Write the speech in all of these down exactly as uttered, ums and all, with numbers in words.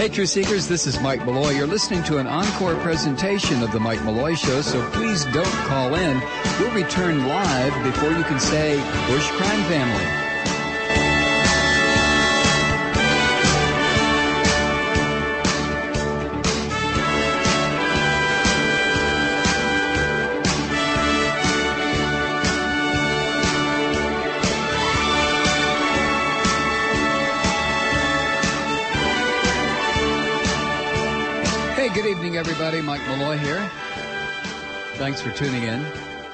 Hey, Truth Seekers, this is Mike Malloy. You're listening to an encore presentation of The Mike Malloy Show, so please don't call in. We'll return live before you can say Bush Crime Family. Good evening, everybody. Mike Malloy here. Thanks for tuning in.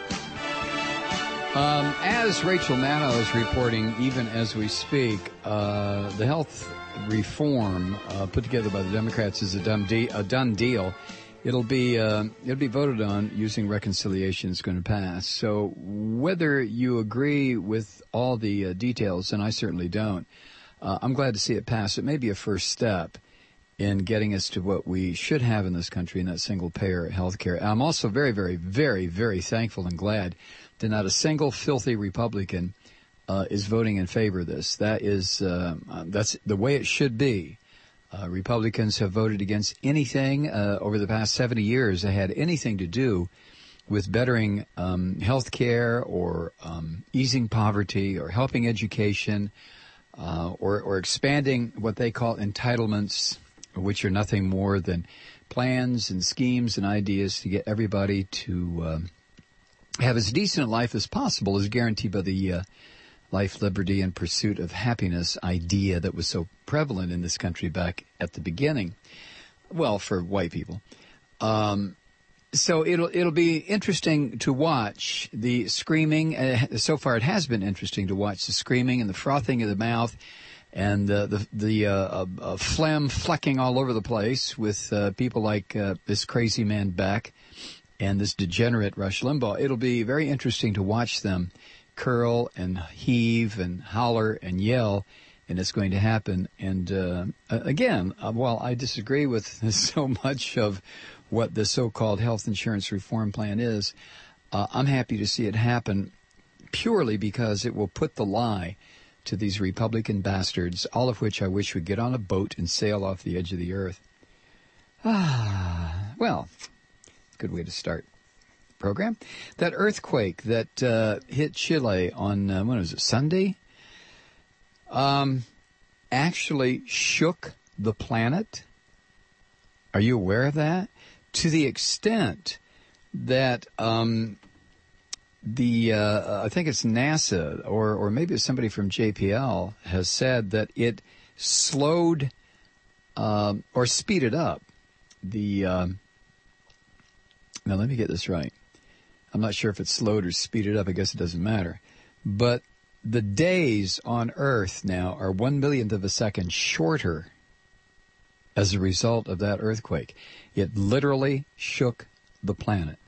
Um, as Rachel Maddow is reporting, even as we speak, uh, the health reform uh, put together by the Democrats is a done, de- a done deal. It'll be uh, it'll be voted on using reconciliation. It's going to pass. So whether you agree with all the uh, details, and I certainly don't, uh, I'm glad to see it pass. It may be a first step in getting us to what we should have in this country, in that single-payer health care. I'm also very, very, very, very thankful and glad that not a single filthy Republican uh, is voting in favor of this. That is, uh, that's the way it should be. Uh, Republicans have voted against anything uh, over the past seventy years that had anything to do with bettering um, health care or um, easing poverty or helping education uh, or, or expanding what they call entitlements, which are nothing more than plans and schemes and ideas to get everybody to um, have as decent a life as possible, as guaranteed by the uh, life, liberty, and pursuit of happiness idea that was so prevalent in this country back at the beginning. Well, for white people. Um, so it'll it'll be interesting to watch the screaming. Uh, so far, it has been interesting to watch the screaming and the frothing of the mouth, and uh, the the uh, uh, phlegm flecking all over the place with uh, people like uh, this crazy man Beck and this degenerate Rush Limbaugh. It'll be very interesting to watch them curl and heave and holler and yell, and it's going to happen. And uh, again, uh, while I disagree with so much of what the so-called health insurance reform plan is, uh, I'm happy to see it happen purely because it will put the lie to these Republican bastards, all of which I wish would get on a boat and sail off the edge of the earth. Ah, well, good way to start the program. That earthquake that uh, hit Chile on, uh, when was it, Sunday? Um, actually shook the planet. Are you aware of that? To the extent that um, the uh, I think it's NASA or or maybe it's somebody from J P L has said that it slowed um, or speeded up the. Um, now let me get this right. I'm not sure if it's slowed or speeded up. I guess it doesn't matter. But the days on Earth now are one millionth of a second shorter as a result of that earthquake. It literally shook the planet.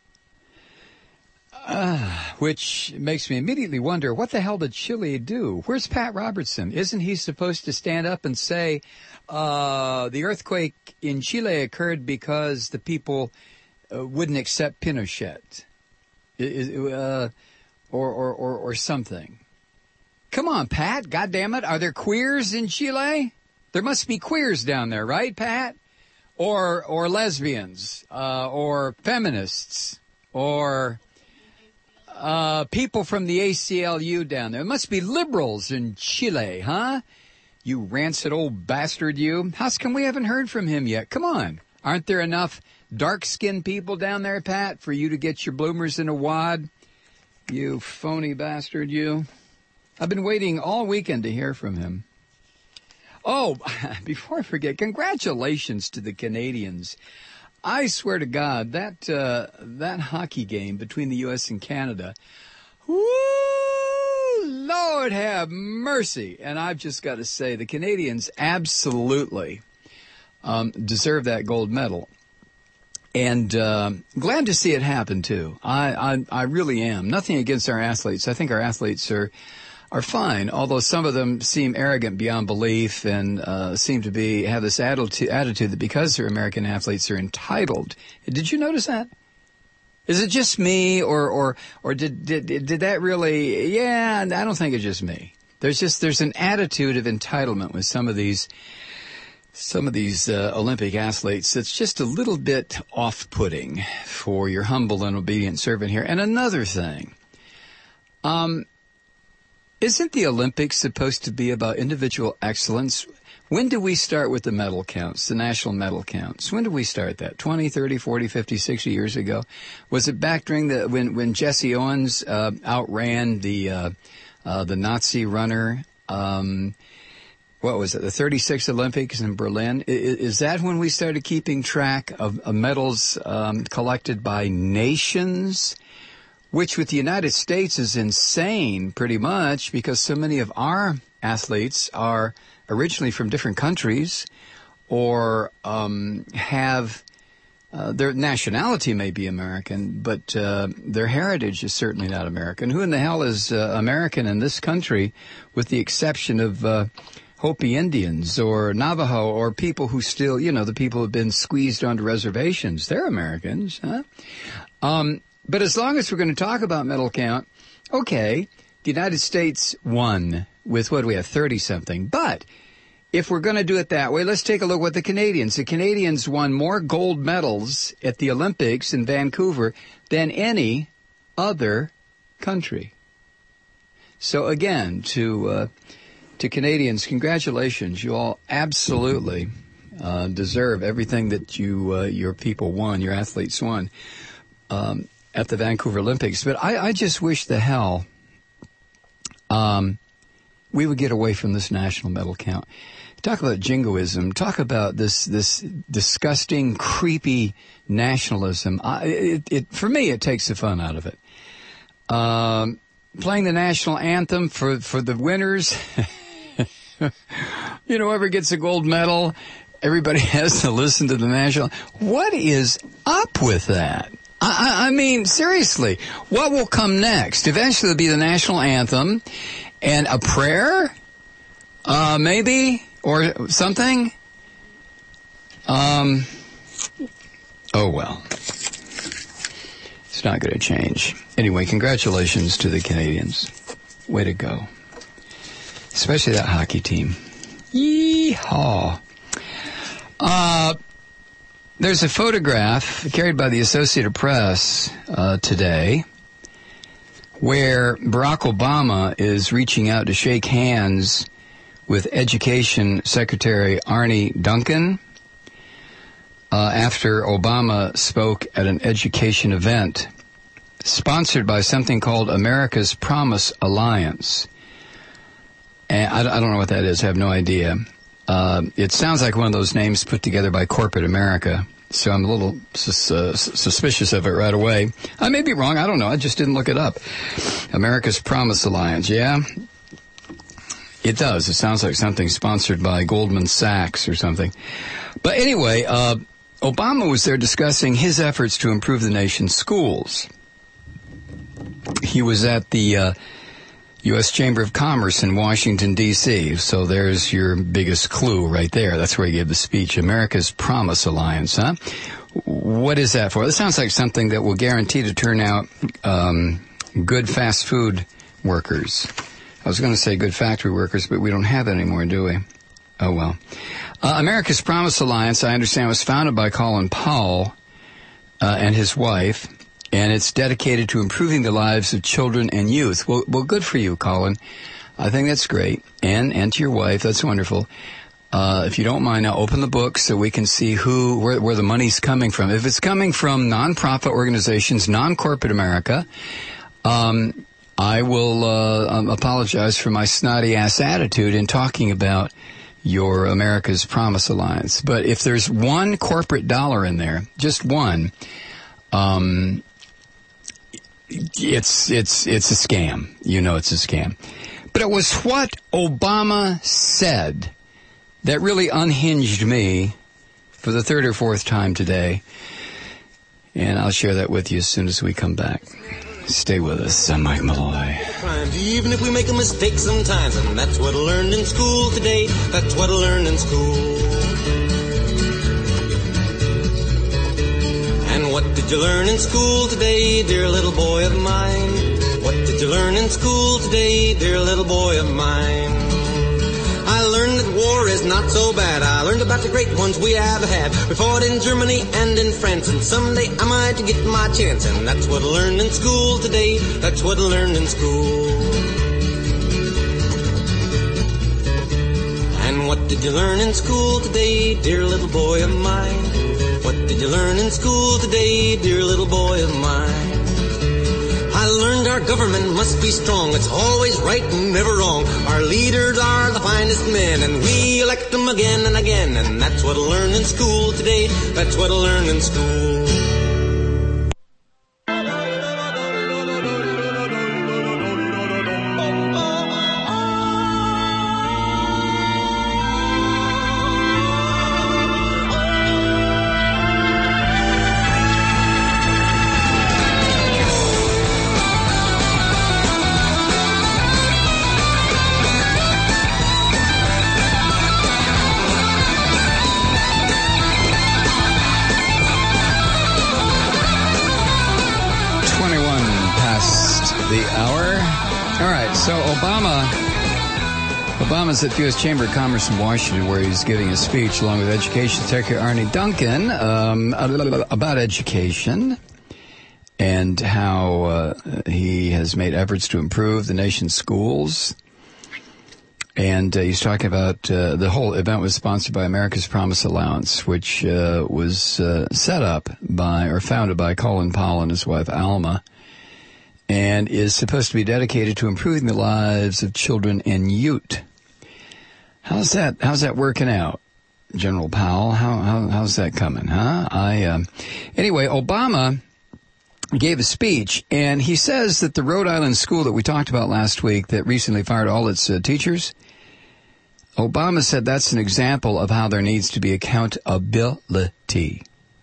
Uh, which makes me immediately wonder, what the hell did Chile do? Where's Pat Robertson? Isn't he supposed to stand up and say, uh, the earthquake in Chile occurred because the people uh, wouldn't accept Pinochet? Uh, or, or, or, or something. Come on, Pat. God damn it. Are there queers in Chile? There must be queers down there, right, Pat? Or, or lesbians, uh, or feminists, or, uh, people from the A C L U down there. It must be liberals in Chile, huh? You rancid old bastard, you. How come we haven't heard from him yet? Come on. Aren't there enough dark-skinned people down there, Pat, for you to get your bloomers in a wad? You phony bastard, you. I've been waiting all weekend to hear from him. Oh, before I forget, congratulations to the Canadians. I swear to God, that uh, that hockey game between the U S and Canada, whoo, Lord have mercy. And I've just got to say, the Canadians absolutely um, deserve that gold medal. And uh, glad to see it happen, too. I, I, I really am. Nothing against our athletes. I think our athletes are... are fine, although some of them seem arrogant beyond belief and uh, seem to be have this attitude, attitude that because they're American athletes, they're entitled. Did you notice that? Is it just me, or or or did did did that really? Yeah, I don't think it's just me. There's just there's an attitude of entitlement with some of these some of these uh, Olympic athletes, it's just a little bit off-putting for your humble and obedient servant here. And another thing, um, isn't the Olympics supposed to be about individual excellence? When do we start with the medal counts, the national medal counts? When did we start that? twenty, thirty, forty, fifty, sixty years ago? Was it back during the, when, when Jesse Owens uh, outran the, uh, uh, the Nazi runner, um, what was it, the thirty-sixth Olympics in Berlin? Is, is that when we started keeping track of, of medals um, collected by nations? Which with the United States is insane, pretty much, because so many of our athletes are originally from different countries or um, have uh, their nationality may be American, but uh, their heritage is certainly not American. Who in the hell is uh, American in this country, with the exception of uh, Hopi Indians or Navajo or people who still, you know, the people who have been squeezed onto reservations? They're Americans, huh? Um, but as long as we're going to talk about medal count, okay, the United States won with, what do we have, thirty-something. But if we're going to do it that way, let's take a look at the Canadians. The Canadians won more gold medals at the Olympics in Vancouver than any other country. So again, to uh, to Canadians, congratulations. You all absolutely uh, deserve everything that you uh, your people won, your athletes won um, at the Vancouver Olympics. But I, I just wish the hell um, we would get away from this national medal count. Talk about jingoism. Talk about this this disgusting, creepy nationalism. I, it, it, for me, it takes the fun out of it. Um, playing the national anthem for, for the winners. You know, whoever gets a gold medal, everybody has to listen to the national. What is up with that? I, I, I mean, seriously, what will come next? Eventually it'll be the national anthem and a prayer, uh, maybe, or something. Um, oh, well. It's not going to change. Anyway, congratulations to the Canadians. Way to go. Especially that hockey team. Yee-haw. Uh, there's a photograph carried by the Associated Press uh, today where Barack Obama is reaching out to shake hands with Education Secretary Arne Duncan uh, after Obama spoke at an education event sponsored by something called America's Promise Alliance. And I, I don't know what that is. I have no idea. Uh, it sounds like one of those names put together by corporate America. So I'm a little sus- uh, suspicious of it right away. I may be wrong. I don't know. I just didn't look it up. America's Promise Alliance. Yeah, it does. It sounds like something sponsored by Goldman Sachs or something. But anyway, uh, Obama was there discussing his efforts to improve the nation's schools. He was at the uh, U S Chamber of Commerce in Washington, D C, so there's your biggest clue right there. That's where he gave the speech, America's Promise Alliance, huh? What is that for? It sounds like something that will guarantee to turn out um, good fast food workers. I was going to say good factory workers, but we don't have that anymore, do we? Oh, well. Uh, America's Promise Alliance, I understand, was founded by Colin Powell uh, and his wife, and it's dedicated to improving the lives of children and youth. Well, well, good for you, Colin. I think that's great. And, and to your wife, that's wonderful. Uh, if you don't mind, now open the book so we can see who, where, where the money's coming from. If it's coming from nonprofit organizations, non-corporate America, um, I will, uh, um, apologize for my snotty-ass attitude in talking about your America's Promise Alliance. But if there's one corporate dollar in there, just one, um, It's it's it's a scam. You know it's a scam. But it was what Obama said that really unhinged me for the third or fourth time today. And I'll share that with you as soon as we come back. Stay with us. I'm Mike Malloy. Even if we make a mistake sometimes, and that's what I learned in school today. That's what I learned in school. And what did you learn in school today, dear little boy of mine? What did you learn in school today, dear little boy of mine? I learned that war is not so bad. I learned about the great ones we have had. We fought in Germany and in France, and someday I might get my chance. And that's what I learned in school today. That's what I learned in school. And what did you learn in school today, dear little boy of mine? What did you learn in school today, dear little boy of mine? I learned our government must be strong. It's always right and never wrong. Our leaders are the finest men, and we elect them again and again. And that's what I learned in school today. That's what I learned in school. So Obama, Obama's at the U S Chamber of Commerce in Washington, where he's giving a speech along with Education Secretary Arne Duncan um, about education and how uh, he has made efforts to improve the nation's schools. And uh, he's talking about uh, the whole event was sponsored by America's Promise Allowance, which uh, was uh, set up by or founded by Colin Powell and his wife Alma, and is supposed to be dedicated to improving the lives of children and youth. How's that? How's that working out, General Powell? How, how how's that coming? Huh? I um, anyway. Obama gave a speech, and he says that the Rhode Island school that we talked about last week that recently fired all its uh, teachers. Obama said that's an example of how there needs to be accountability.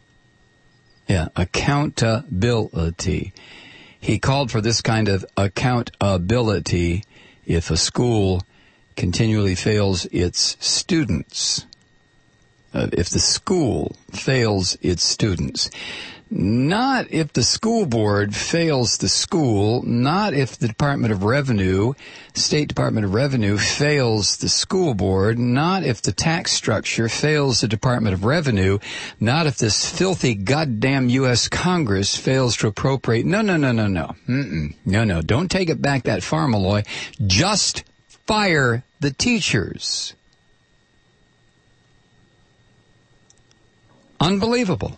Yeah, accountability. He called for this kind of accountability if a school continually fails its students. Uh, if the school fails its students. Not if the school board fails the school, not if the Department of Revenue, State Department of Revenue fails the school board, not if the tax structure fails the Department of Revenue, not if this filthy goddamn U S Congress fails to appropriate. No, no, no, no, no. Mm-mm. No, no. Don't take it back that far, Malloy. Just fire the teachers. Unbelievable.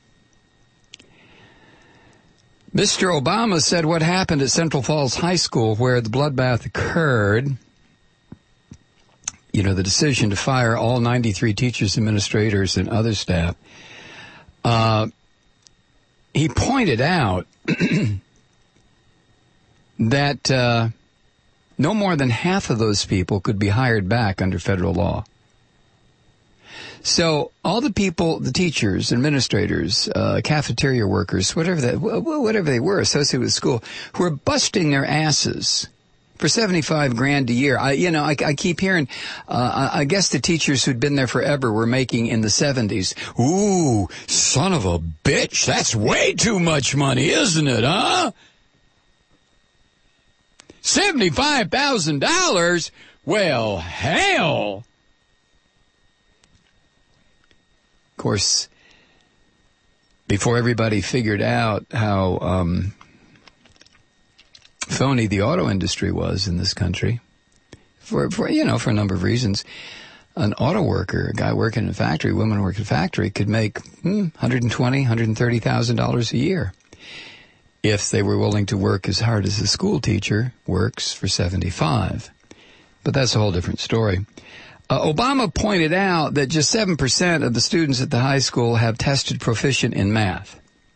Mister Obama said what happened at Central Falls High School, where the bloodbath occurred, you know, the decision to fire all ninety-three teachers, administrators, and other staff, uh, he pointed out that uh, no more than half of those people could be hired back under federal law. So all the people, the teachers, administrators, uh, cafeteria workers, whatever that, whatever they were associated with school, who were busting their asses for seventy-five grand a year. I, you know, I, I keep hearing, uh, I guess the teachers who'd been there forever were making in the seventies. Ooh, son of a bitch, that's way too much money, isn't it, huh? seventy-five thousand dollars? Well, hell. Of course, before everybody figured out how um, phony the auto industry was in this country, for, for you know, for a number of reasons, an auto worker, a guy working in a factory, a woman working in a factory, could make hmm, one hundred twenty thousand dollars, one hundred thirty thousand dollars a year if they were willing to work as hard as a school teacher works for seventy-five. But that's a whole different story. Uh, Obama pointed out that just seven percent of the students at the high school have tested proficient in math.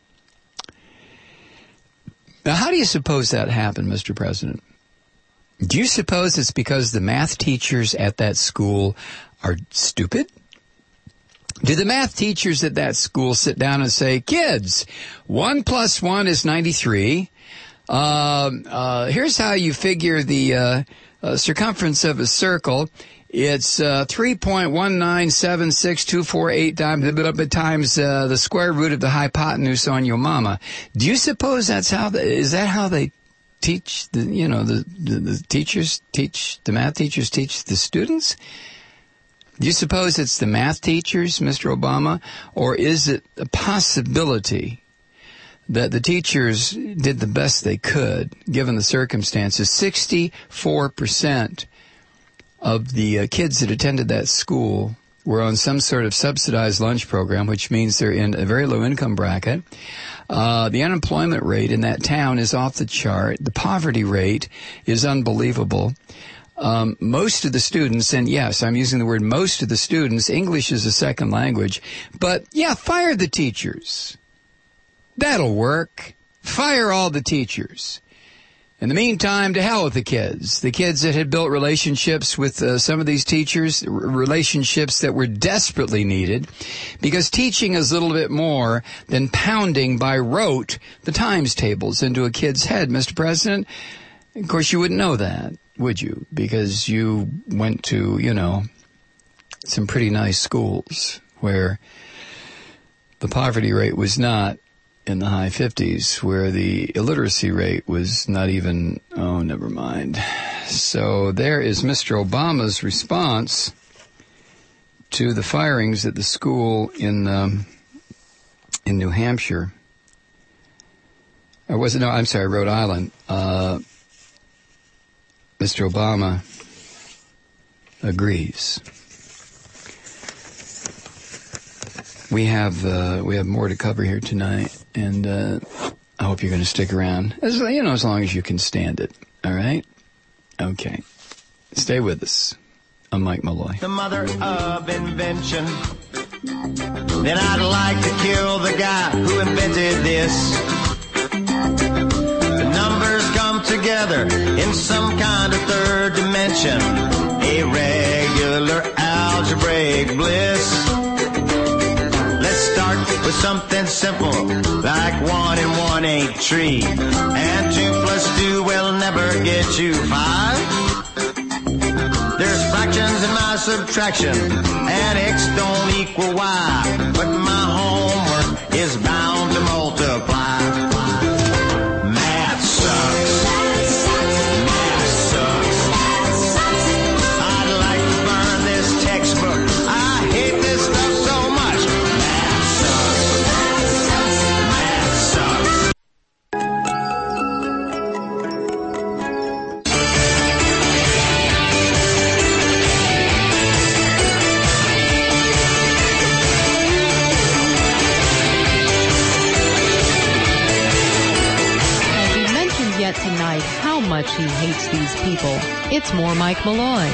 Now, how do you suppose that happened, Mister President? Do you suppose it's because the math teachers at that school are stupid? Do the math teachers at that school sit down and say, kids, one plus one is ninety-three. Uh, uh, here's how you figure the uh, uh, circumference of a circle. It's uh, three point one nine seven six two four eight times, times uh, the square root of the hypotenuse on your mama. Do you suppose that's how? The, is that how they teach? The, you know, the, the the teachers teach the math teachers teach the students. Do you suppose it's the math teachers, Mister Obama, or is it a possibility that the teachers did the best they could, given the circumstances? sixty-four percent of the uh, kids that attended that school were on some sort of subsidized lunch program, which means they're in a very low income bracket. Uh, the unemployment rate in that town is off the chart. The poverty rate is unbelievable. Um, most of the students, and yes, I'm using the word most of the students, English is a second language, but yeah, fire the teachers. That'll work. Fire all the teachers. In the meantime, to hell with the kids. The kids that had built relationships with uh, some of these teachers, r- relationships that were desperately needed, because teaching is a little bit more than pounding by rote the times tables into a kid's head, Mister President. Of course, you wouldn't know that, would you? Because you went to, you know, some pretty nice schools where the poverty rate was not in the high fifties, where the illiteracy rate was not even, oh, never mind. So there is Mister Obama's response to the firings at the school in um, in New Hampshire. Or was it, no, I'm sorry, Rhode Island. Uh, Mister Obama agrees. We have uh, we have more to cover here tonight, and uh, I hope you're going to stick around. As you know, as long as you can stand it. All right? Okay. Stay with us. I'm Mike Malloy. The mother of invention. Then I'd like to kill the guy who invented this. The numbers come together in some kind of third dimension. A regular algebraic bliss. Start with something simple, like one and one ain't three, and two plus two will never get you five. There's fractions in my subtraction, and x don't equal y, but my homework is bound to multiply. Math sucks. Math sucks. I'd like to burn this textbook. I hate this stuff so much. Tonight, how much he hates these people. It's more Mike Malloy.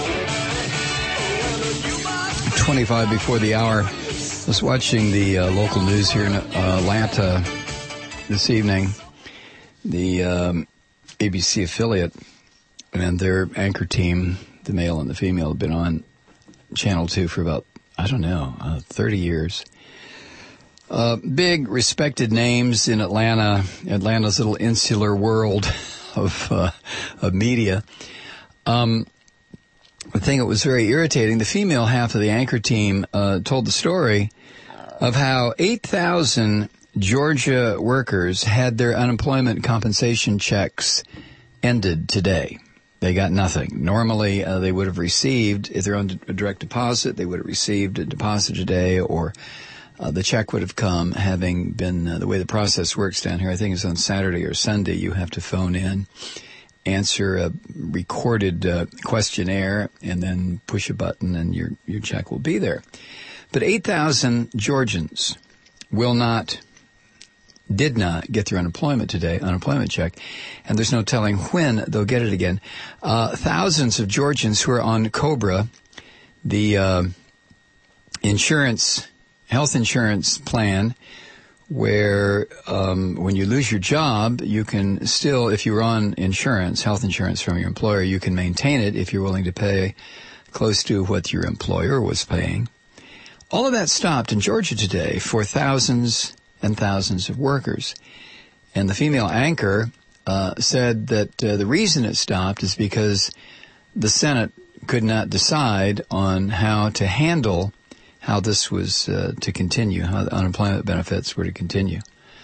twenty-five before the hour. I was watching the uh, local news here in uh, Atlanta this evening. The um, A B C affiliate and their anchor team, the male and the female, have been on Channel two for about, I don't know, uh, thirty years. Uh, big, respected names in Atlanta, Atlanta's little insular world of uh, of media. Um, the thing that was very irritating, the female half of the anchor team uh, told the story of how eight thousand Georgia workers had their unemployment compensation checks ended today. They got nothing. Normally, uh, they would have received, if they're on a direct deposit, they would have received a deposit today, or Uh, the check would have come, having been uh, the way the process works down here. I think it's on Saturday or Sunday. You have to phone in, answer a recorded uh, questionnaire, and then push a button, and your your check will be there. But eight thousand Georgians will not, did not get their unemployment today, unemployment check, and there's no telling when they'll get it again. Uh, thousands of Georgians who are on COBRA, the uh, insurance. health insurance plan where um, when you lose your job, you can still, if you're on insurance, health insurance from your employer, you can maintain it if you're willing to pay close to what your employer was paying. All of that stopped in Georgia today for thousands and thousands of workers. And the female anchor uh, said that uh, the reason it stopped is because the Senate could not decide on how to handle how this was uh, to continue, how the unemployment benefits were to continue.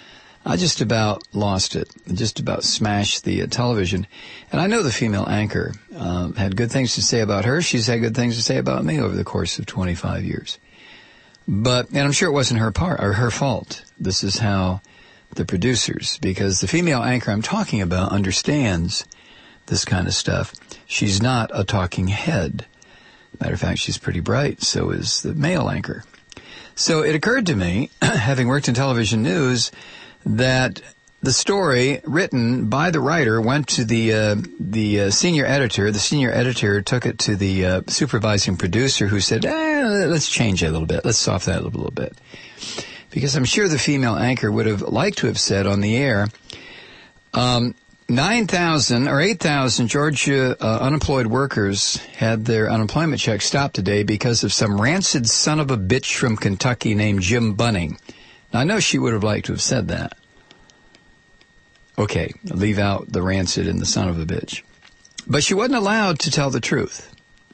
I just about lost it. I just about smashed the uh, television. And I know the female anchor uh, had good things to say about her. She's had good things to say about me over the course of twenty-five years. But, and I'm sure it wasn't her part or her fault. This is how the producers, because the female anchor I'm talking about understands this kind of stuff. She's not a talking head. Matter of fact, she's pretty bright. So is the male anchor. So it occurred to me, having worked in television news, that the story written by the writer went to the uh, the uh, senior editor. The senior editor took it to the uh, supervising producer, who said, eh, let's change it a little bit. Let's soften that a little, little bit. Because I'm sure the female anchor would have liked to have said on the air, um, nine thousand or eight thousand Georgia uh, unemployed workers had their unemployment check stopped today because of some rancid son of a bitch from Kentucky named Jim Bunning. Now, I know she would have liked to have said that. Okay, leave out the rancid and the son of a bitch. But she wasn't allowed to tell the truth.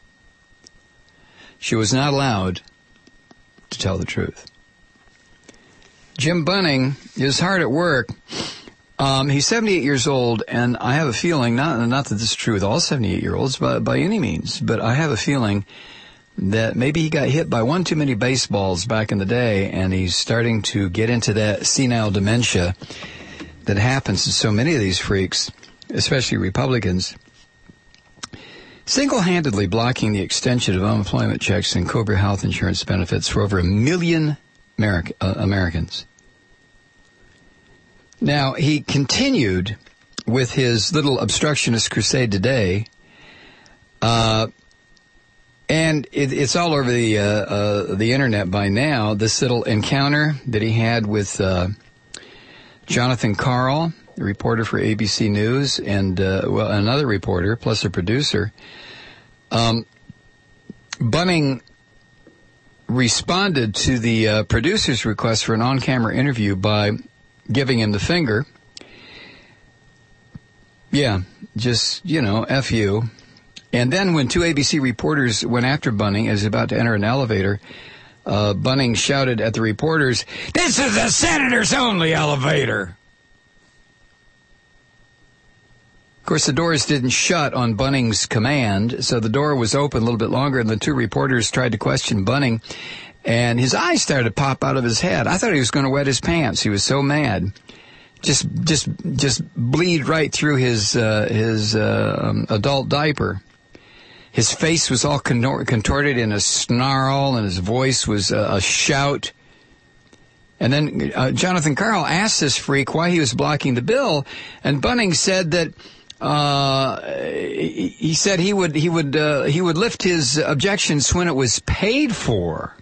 She was not allowed to tell the truth. Jim Bunning is hard at work. Um, he's seventy-eight years old, and I have a feeling, not, not that this is true with all seventy-eight-year-olds by, by any means, but I have a feeling that maybe he got hit by one too many baseballs back in the day, and he's starting to get into that senile dementia that happens to so many of these freaks, especially Republicans, single-handedly blocking the extension of unemployment checks and COBRA health insurance benefits for over a million America, uh, Americans. Now, he continued with his little obstructionist crusade today, uh, and it, it's all over the uh, uh, the internet by now, this little encounter that he had with uh, Jonathan Karl, the reporter for A B C News, and uh, well, another reporter, plus a producer. Um, Bunning responded to the uh, producer's request for an on-camera interview by giving him the finger. Yeah, just, you know, F you. And then when two A B C reporters went after Bunning as he was about to enter an elevator, uh, Bunning shouted at the reporters, "This is the senator's only elevator." Of course, the doors didn't shut on Bunning's command, so the door was open a little bit longer, and the two reporters tried to question Bunning, and his eyes started to pop out of his head. I thought he was going to wet his pants. He was so mad. Just, just, just bleed right through his, uh, his, uh, um, adult diaper. His face was all contorted in a snarl, and his voice was uh, a shout. And then uh, Jonathan Karl asked this freak why he was blocking the bill, and Bunning said that uh, he, he said he would he would uh, he would lift his objections when it was paid for.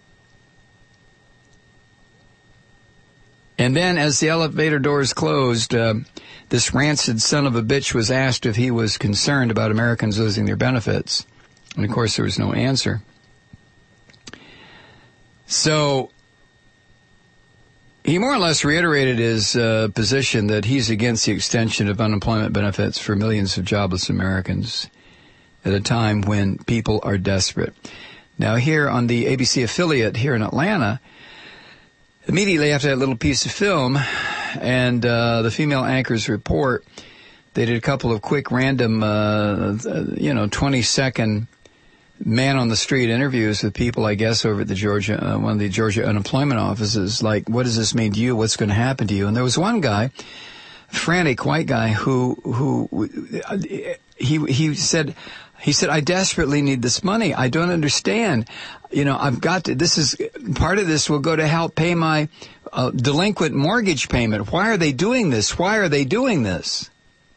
And then, as the elevator doors closed, uh, this rancid son of a bitch was asked if he was concerned about Americans losing their benefits. And, of course, there was no answer. So he more or less reiterated his uh, position that he's against the extension of unemployment benefits for millions of jobless Americans at a time when people are desperate. Now, here on the A B C affiliate here in Atlanta, immediately after that little piece of film and uh, the female anchor's report, they did a couple of quick random, uh, you know, twenty-second man-on-the-street interviews with people, I guess, over at the Georgia, uh, one of the Georgia unemployment offices, like, what does this mean to you? What's going to happen to you? And there was one guy, frantic white guy, who, who, he, he said, he said, I desperately need this money. I don't understand. You know, I've got to, this is, part of this will go to help pay my uh, delinquent mortgage payment. Why are they doing this? Why are they doing this?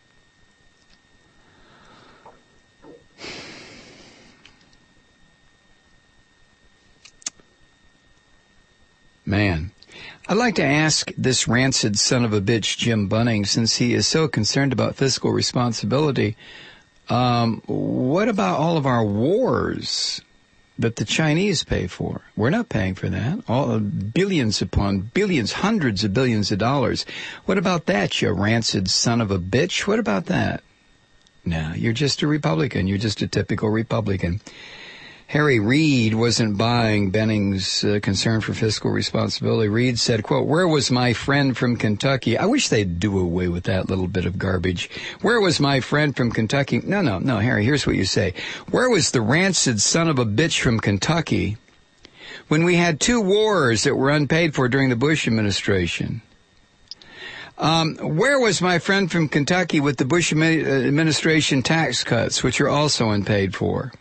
Man, I'd like to ask this rancid son of a bitch, Jim Bunning, since he is so concerned about fiscal responsibility, um, what about all of our wars that the Chinese pay for? We're not paying for that. All billions upon billions, hundreds of billions of dollars. What about that, you rancid son of a bitch? What about that? No, you're just a Republican. You're just a typical Republican. Harry Reid wasn't buying Benning's uh, concern for fiscal responsibility. Reid said, quote, "Where was my friend from Kentucky?" I wish they'd do away with that little bit of garbage. Where was my friend from Kentucky? No, no, no, Harry, here's what you say. Where was the rancid son of a bitch from Kentucky when we had two wars that were unpaid for during the Bush administration? Um, where was my friend from Kentucky with the Bush administration tax cuts, which are also unpaid for?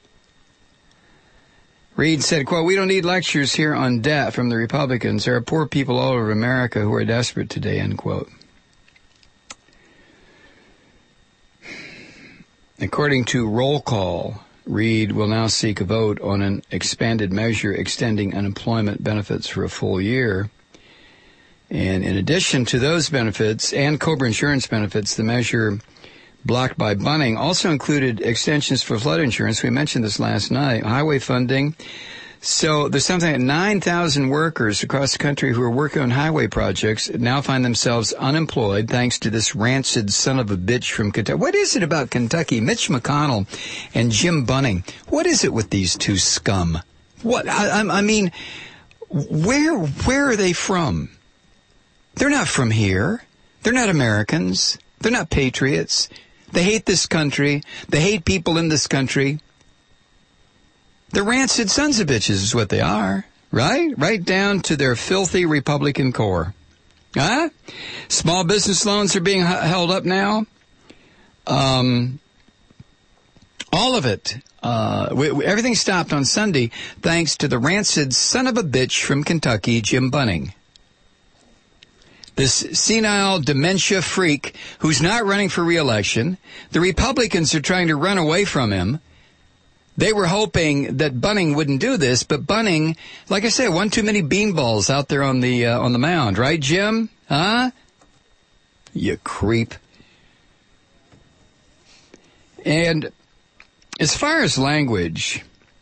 Reid said, quote, "We don't need lectures here on debt from the Republicans. There are poor people all over America who are desperate today," end quote. According to Roll Call, Reid will now seek a vote on an expanded measure extending unemployment benefits for a full year. And in addition to those benefits and COBRA insurance benefits, the measure blocked by Bunning also included extensions for flood insurance. We mentioned this last night. Highway funding. So there's something like nine thousand workers across the country who are working on highway projects now find themselves unemployed thanks to this rancid son of a bitch from Kentucky. What is it about Kentucky? Mitch McConnell and Jim Bunning. What is it with these two scum? What? I, I mean, where where are they from? They're not from here. They're not Americans. They're not patriots. They hate this country. They hate people in this country. They're rancid sons of bitches is what they are, right? Right down to their filthy Republican core. Huh? Small business loans are being h- held up now. Um, all of it. Uh, we, we, everything stopped on Sunday thanks to the rancid son of a bitch from Kentucky, Jim Bunning. This senile dementia freak who's not running for re-election. The Republicans are trying to run away from him. They were hoping that Bunning wouldn't do this, but Bunning, like I said, one too many beanballs out there on the uh, on the mound, right, Jim? Huh? You creep. And as far as language,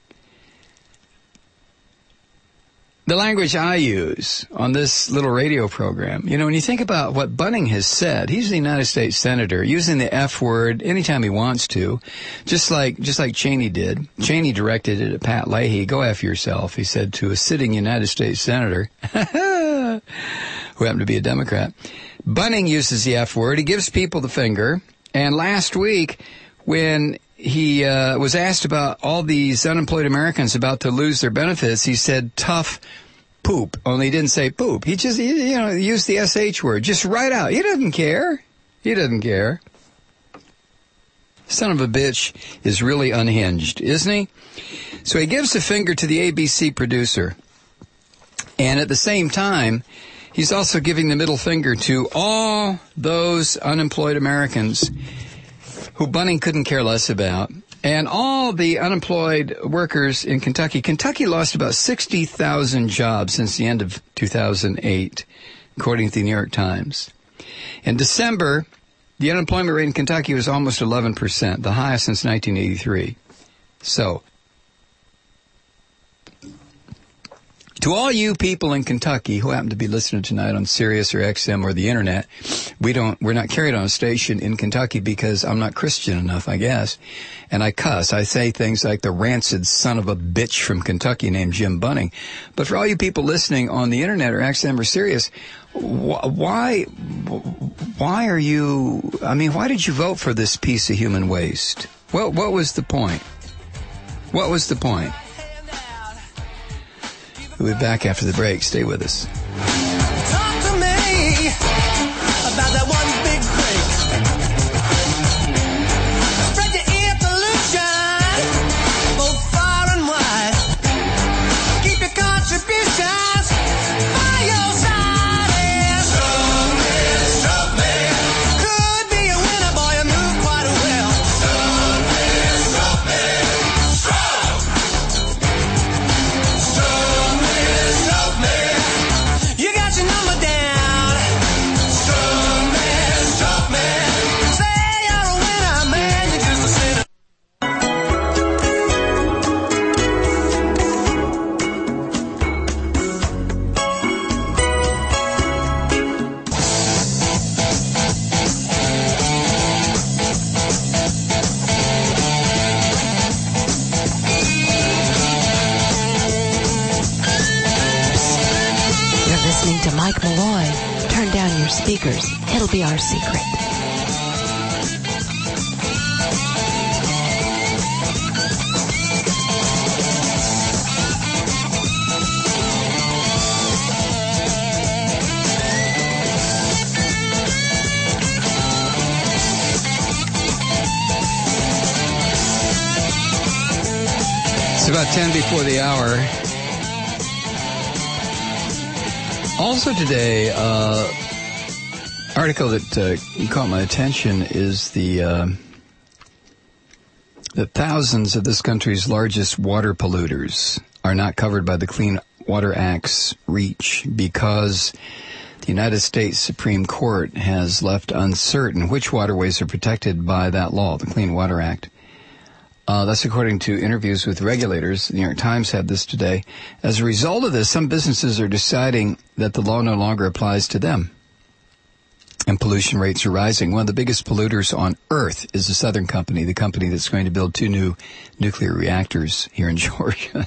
the language I use on this little radio program, you know, when you think about what Bunning has said, he's a United States senator using the F word anytime he wants to, just like just like Cheney did. Cheney directed it at Pat Leahy. Go F yourself, he said to a sitting United States senator who happened to be a Democrat. Bunning uses the F word. He gives people the finger. And last week, when he uh, was asked about all these unemployed Americans about to lose their benefits, he said tough poop. Only he didn't say poop. He just, he, you know, used the S H word. Just right out. He doesn't care. He doesn't care. Son of a bitch is really unhinged, isn't he? So he gives the finger to the A B C producer. And at the same time, he's also giving the middle finger to all those unemployed Americans who Bunning couldn't care less about, and all the unemployed workers in Kentucky. Kentucky lost about sixty thousand jobs since the end of two thousand eight, according to the New York Times. In December, the unemployment rate in Kentucky was almost eleven percent, the highest since nineteen eighty-three. So, to all you people in Kentucky who happen to be listening tonight on Sirius or X M or the internet, we don't, we're not carried on a station in Kentucky because I'm not Christian enough, I guess. And I cuss. I say things like the rancid son of a bitch from Kentucky named Jim Bunning. But for all you people listening on the internet or X M or Sirius, why, why are you, I mean, why did you vote for this piece of human waste? What, what was the point? What was the point? We'll be back after the break. Stay with us. Talk to me about that one big break. Spread your ear pollution both far and wide. Keep your contributions by your side. And show me, show me. Could be a winner, boy, you move quite well. Show me, show me. Show. You got your number down. Strong man, strong man. listening to Mike Malloy. Turn down your speakers. It'll be our secret. It's about ten before the hour. Also today, uh, article that uh, caught my attention is the uh, the thousands of this country's largest water polluters are not covered by the Clean Water Act's reach because the United States Supreme Court has left uncertain which waterways are protected by that law, the Clean Water Act. Uh, that's according to interviews with regulators. The New York Times had this today. As a result of this, some businesses are deciding that the law no longer applies to them. And pollution rates are rising. One of the biggest polluters on Earth is the Southern Company, the company that's going to build two new nuclear reactors here in Georgia.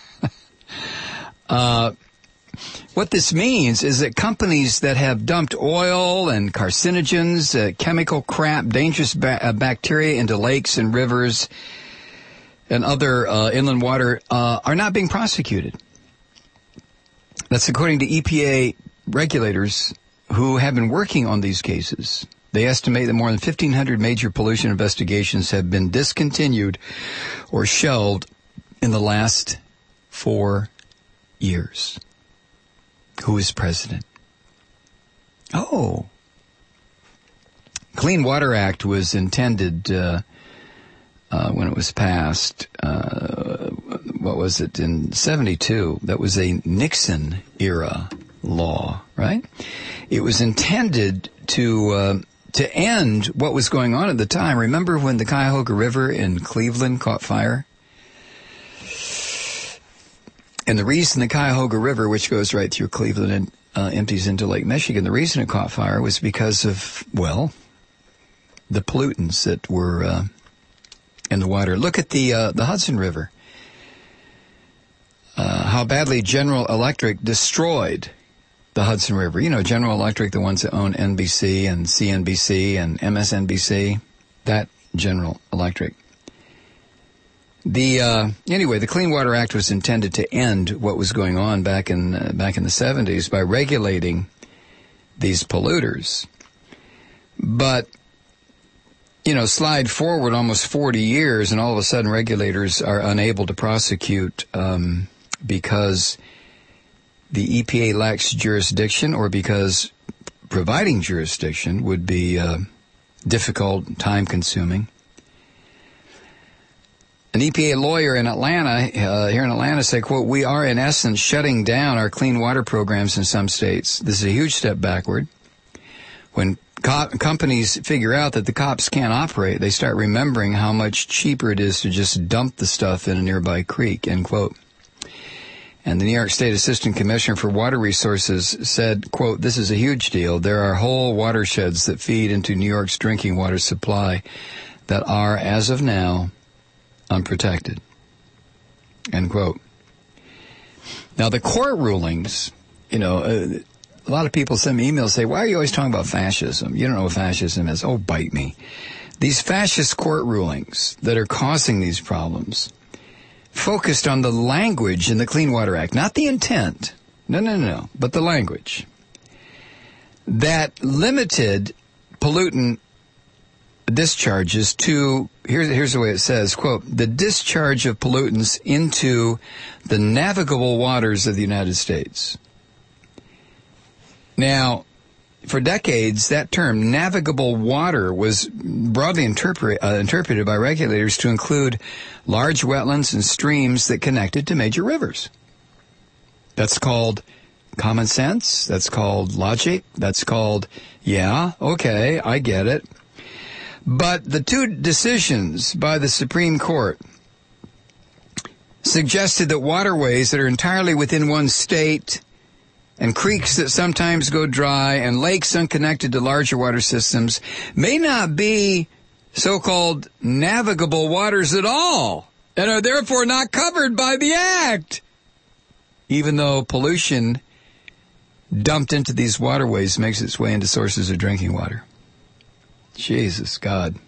uh, what this means is that companies that have dumped oil and carcinogens, uh, chemical crap, dangerous ba- uh, bacteria into lakes and rivers and other uh, inland water uh, are not being prosecuted. That's according to E P A regulators who have been working on these cases. They estimate that more than fifteen hundred major pollution investigations have been discontinued or shelved in the last four years. Who is president? Oh. Clean Water Act was intended, uh, uh, when it was passed, uh, what was it, in seventy-two? That was a Nixon-era law, right? It was intended to uh, to end what was going on at the time. Remember when the Cuyahoga River in Cleveland caught fire? And the reason the Cuyahoga River, which goes right through Cleveland and uh, empties into Lake Michigan, the reason it caught fire was because of, well, the pollutants that were uh, in the water. Look at the uh, the Hudson River. Uh, how badly General Electric destroyed the Hudson River. You know, General Electric, the ones that own N B C and C N B C and M S N B C, that General Electric. The uh, anyway, the Clean Water Act was intended to end what was going on back in uh, back in the seventies by regulating these polluters. But you know, slide forward almost forty years, and all of a sudden regulators are unable to prosecute um, because the E P A lacks jurisdiction, or because providing jurisdiction would be uh, difficult, time-consuming. An E P A lawyer in Atlanta, uh, here in Atlanta, said, quote, "We are in essence shutting down our clean water programs in some states. This is a huge step backward. When co- companies figure out that the cops can't operate, they start remembering how much cheaper it is to just dump the stuff in a nearby creek," end quote. And the New York State Assistant Commissioner for Water Resources said, quote, "This is a huge deal. There are whole watersheds that feed into New York's drinking water supply that are, as of now, unprotected," end quote. Now, the court rulings, you know, uh, a lot of people send me emails, say, "Why are you always talking about fascism? You don't know what fascism is." Oh, bite me. These fascist court rulings that are causing these problems focused on the language in the Clean Water Act, not the intent. No, no, no, no, but the language that limited pollutant discharges to, here's, here's the way it says, quote, "the discharge of pollutants into the navigable waters of the United States." Now, for decades, that term, navigable water, was broadly interpret, uh, interpreted by regulators to include large wetlands and streams that connected to major rivers. That's called common sense. That's called logic. That's called, yeah, okay, I get it. But the two decisions by the Supreme Court suggested that waterways that are entirely within one state, and creeks that sometimes go dry, and lakes unconnected to larger water systems may not be so-called navigable waters at all, and are therefore not covered by the Act, even though pollution dumped into these waterways makes its way into sources of drinking water. Jesus, God.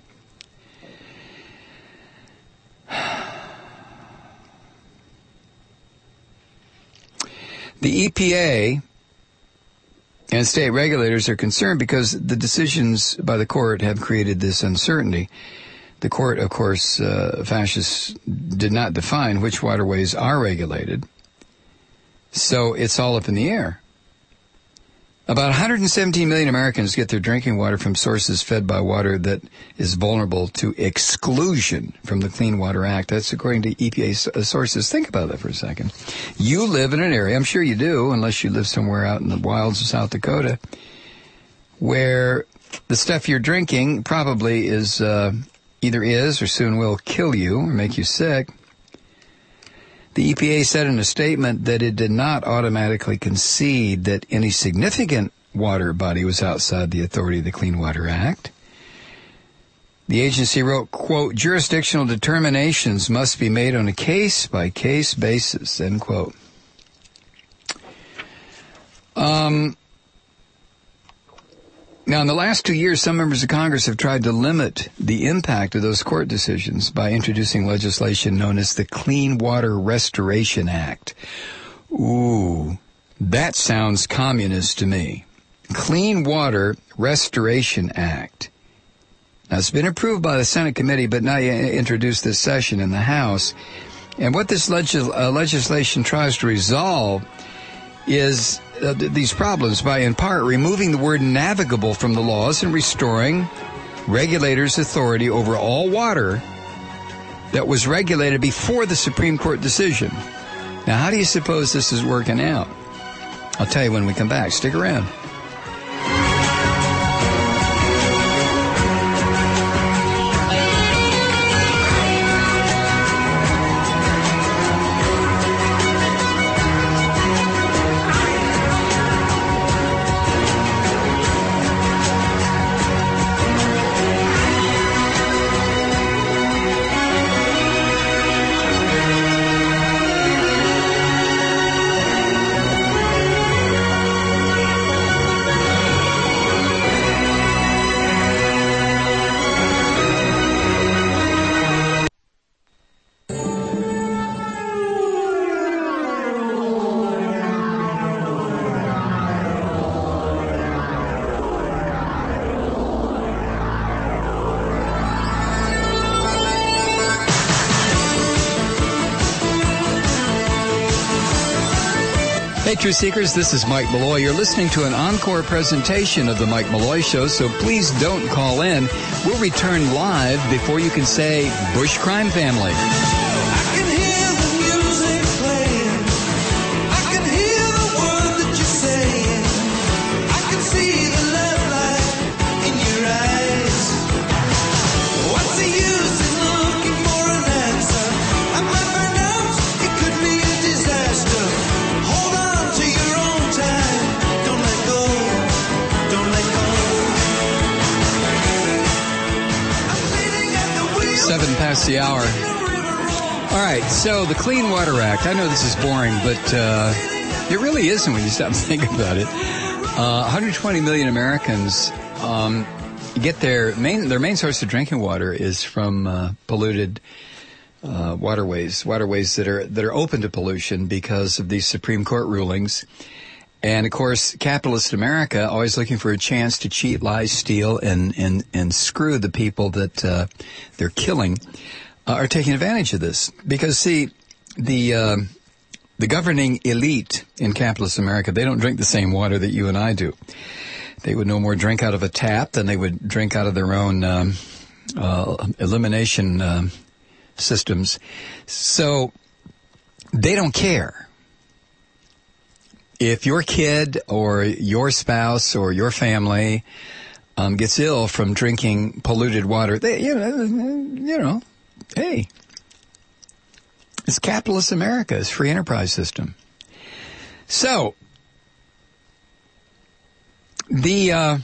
The E P A and state regulators are concerned because the decisions by the court have created this uncertainty. The court, of course, uh, fascists did not define which waterways are regulated, so it's all up in the air. About one hundred seventeen million Americans get their drinking water from sources fed by water that is vulnerable to exclusion from the Clean Water Act. That's according to E P A sources. Think about that for a second. You live in an area, I'm sure you do, unless you live somewhere out in the wilds of South Dakota, where the stuff you're drinking probably is uh, either is or soon will kill you or make you sick. The E P A said in a statement that it did not automatically concede that any significant water body was outside the authority of the Clean Water Act. The agency wrote, quote, jurisdictional determinations must be made on a case-by-case basis, end quote. Um, now, in the last two years, some members of Congress have tried to limit the impact of those court decisions by introducing legislation known as the Clean Water Restoration Act. Ooh, that sounds communist to me. Clean Water Restoration Act. Now, it's been approved by the Senate committee, but not yet introduced this session in the House. And what this legis- uh, legislation tries to resolve is uh, th- these problems by, in part, removing the word navigable from the laws and restoring regulators' authority over all water that was regulated before the Supreme Court decision. Now, how do you suppose this is working out? I'll tell you when we come back. Stick around. Hey, Truth Seekers, this is Mike Malloy. You're listening to an encore presentation of The Mike Malloy Show, so please don't call in. We'll return live before you can say Bush Crime Family. I can hear the music playing. I can hear the word that you're saying. I can see the love light in your eyes. What's the use in looking for an answer? I might find out it could be a disaster. Hold on to your own time. Don't let go. Don't let go. I'm sitting at the wheel. Seven past the hour. All right, so the Clean Water Act. I know this is boring, but uh, it really isn't when you stop and think about it. Uh, one hundred twenty million Americans um, get their main their main source of drinking water is from uh, polluted uh, waterways, waterways that are that are open to pollution because of these Supreme Court rulings. And of course, capitalist America, always looking for a chance to cheat, lie, steal, and and and screw the people that uh, they're killing, uh, are taking advantage of this. Because see, the uh, the governing elite in capitalist America, they don't drink the same water that you and I do. They would no more drink out of a tap than they would drink out of their own um, uh, elimination um, systems. So they don't care. If your kid or your spouse or your family um, gets ill from drinking polluted water, they, you know, you know, hey, it's capitalist America, it's free enterprise system. So the uh,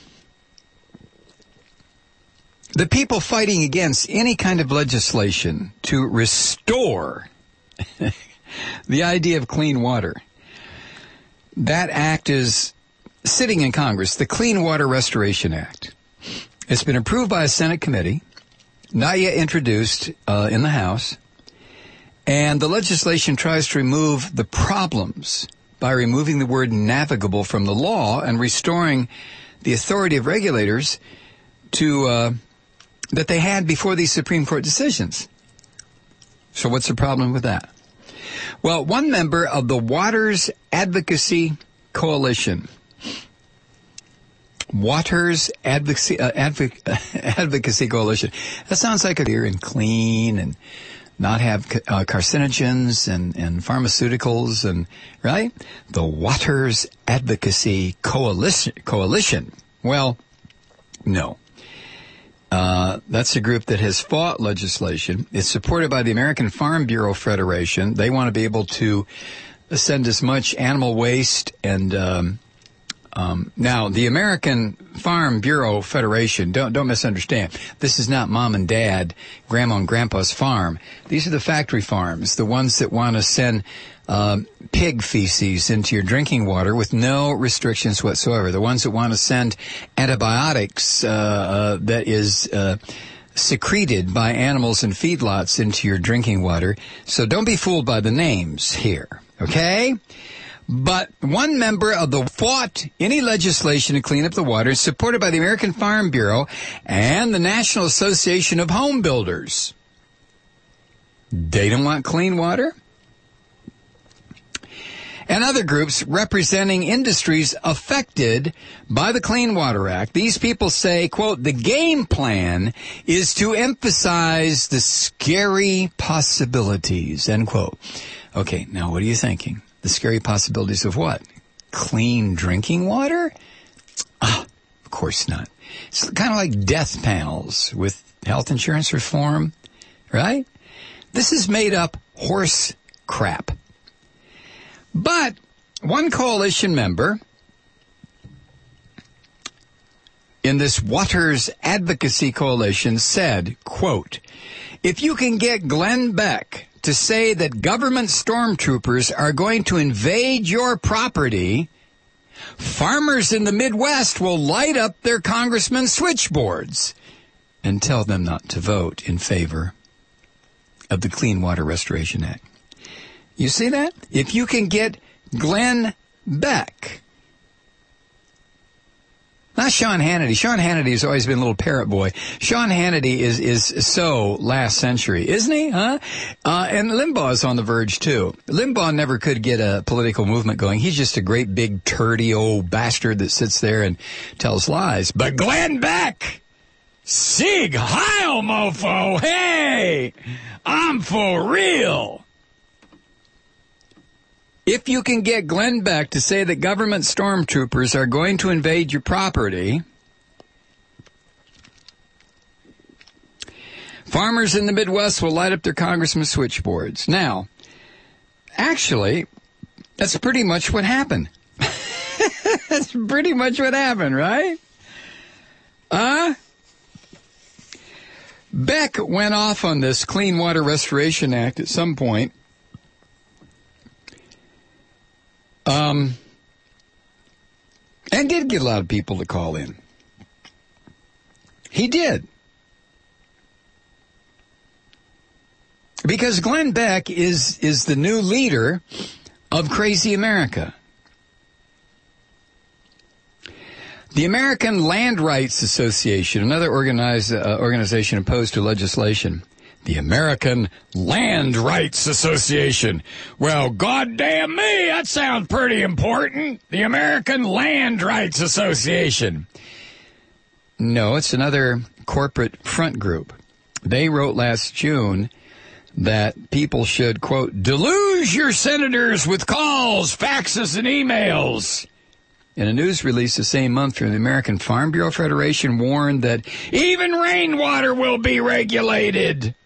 the people fighting against any kind of legislation to restore the idea of clean water. That act is sitting in Congress, the Clean Water Restoration Act. It's been approved by a Senate committee, not yet introduced uh, in the House, and the legislation tries to remove the problems by removing the word navigable from the law and restoring the authority of regulators to uh, that they had before these Supreme Court decisions. So what's the problem with that? Well, one member of the Waters Advocacy Coalition, Waters Advocacy, uh, Advoc- Advocacy Coalition, that sounds like a beer and clean and not have uh, carcinogens and, and pharmaceuticals, and right? The Waters Advocacy Coalition. Coalition. Well, no. Uh, that's a group that has fought legislation. It's supported by the American Farm Bureau Federation. They want to be able to send as much animal waste and um, Um, now, the American Farm Bureau Federation, don't don't misunderstand. This is not mom and dad, grandma and grandpa's farm. These are the factory farms, the ones that want to send um, pig feces into your drinking water with no restrictions whatsoever. The ones that want to send antibiotics uh, uh, that is uh, secreted by animals in feedlots into your drinking water. So don't be fooled by the names here, okay? But one member of the fought any legislation to clean up the water, supported by the American Farm Bureau and the National Association of Home Builders. They don't want clean water? And other groups representing industries affected by the Clean Water Act. These people say, quote, the game plan is to emphasize the scary possibilities, end quote. Okay, now what are you thinking? The scary possibilities of what? Clean drinking water? Ah, of course not. It's kind of like death panels with health insurance reform, right? This is made up horse crap. But one coalition member in this Waters Advocacy Coalition said, quote, if you can get Glenn Beck to say that government stormtroopers are going to invade your property, farmers in the Midwest will light up their congressmen's switchboards and tell them not to vote in favor of the Clean Water Restoration Act. You see that? If you can get Glenn Beck, not Sean Hannity. Sean Hannity has always been a little parrot boy. Sean Hannity is is so last century, isn't he? Huh? Uh, and Limbaugh is on the verge, too. Limbaugh never could get a political movement going. He's just a great big turdy old bastard that sits there and tells lies. But Glenn Beck! Sig Heil, mofo! Hey! I'm for real! If you can get Glenn Beck to say that government stormtroopers are going to invade your property, farmers in the Midwest will light up their congressmen's switchboards. Now, actually, that's pretty much what happened. That's pretty much what happened, right? Uh, Beck went off on this Clean Water Restoration Act at some point. Um, and did get a lot of people to call in. He did. Because Glenn Beck is, is the new leader of Crazy America. The American Land Rights Association, another organized, uh, organization opposed to legislation. The American Land Rights Association. Well, goddamn me, that sounds pretty important. The American Land Rights Association. No, it's another corporate front group. They wrote last June that people should, quote, deluge your senators with calls, faxes, and emails. In a news release the same month from the American Farm Bureau Federation warned that even rainwater will be regulated.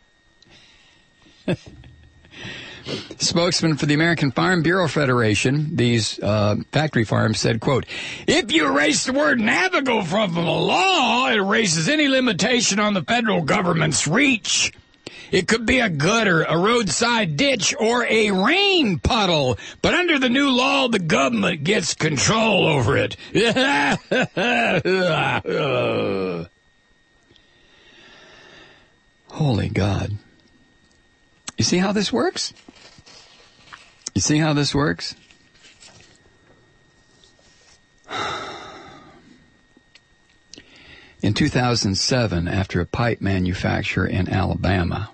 Spokesman for the American Farm Bureau Federation, these uh, factory farms, said, quote, if you erase the word navigable from the law, it erases any limitation on the federal government's reach. It could be a gutter, a roadside ditch, or a rain puddle. But under the new law, the government gets control over it. Holy God. You see how this works? You see how this works? In two thousand seven, after a pipe manufacturer in Alabama,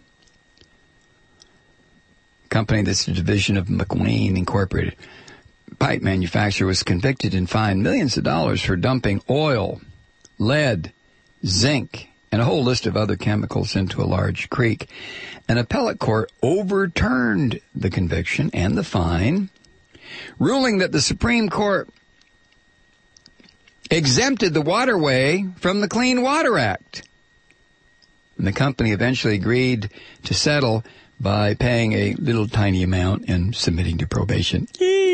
a company that's a division of McLean Incorporated, pipe manufacturer was convicted and fined millions of dollars for dumping oil, lead, zinc, and a whole list of other chemicals into a large creek. An appellate court overturned the conviction and the fine, ruling that the Supreme Court exempted the waterway from the Clean Water Act. And the company eventually agreed to settle by paying a little tiny amount and submitting to probation.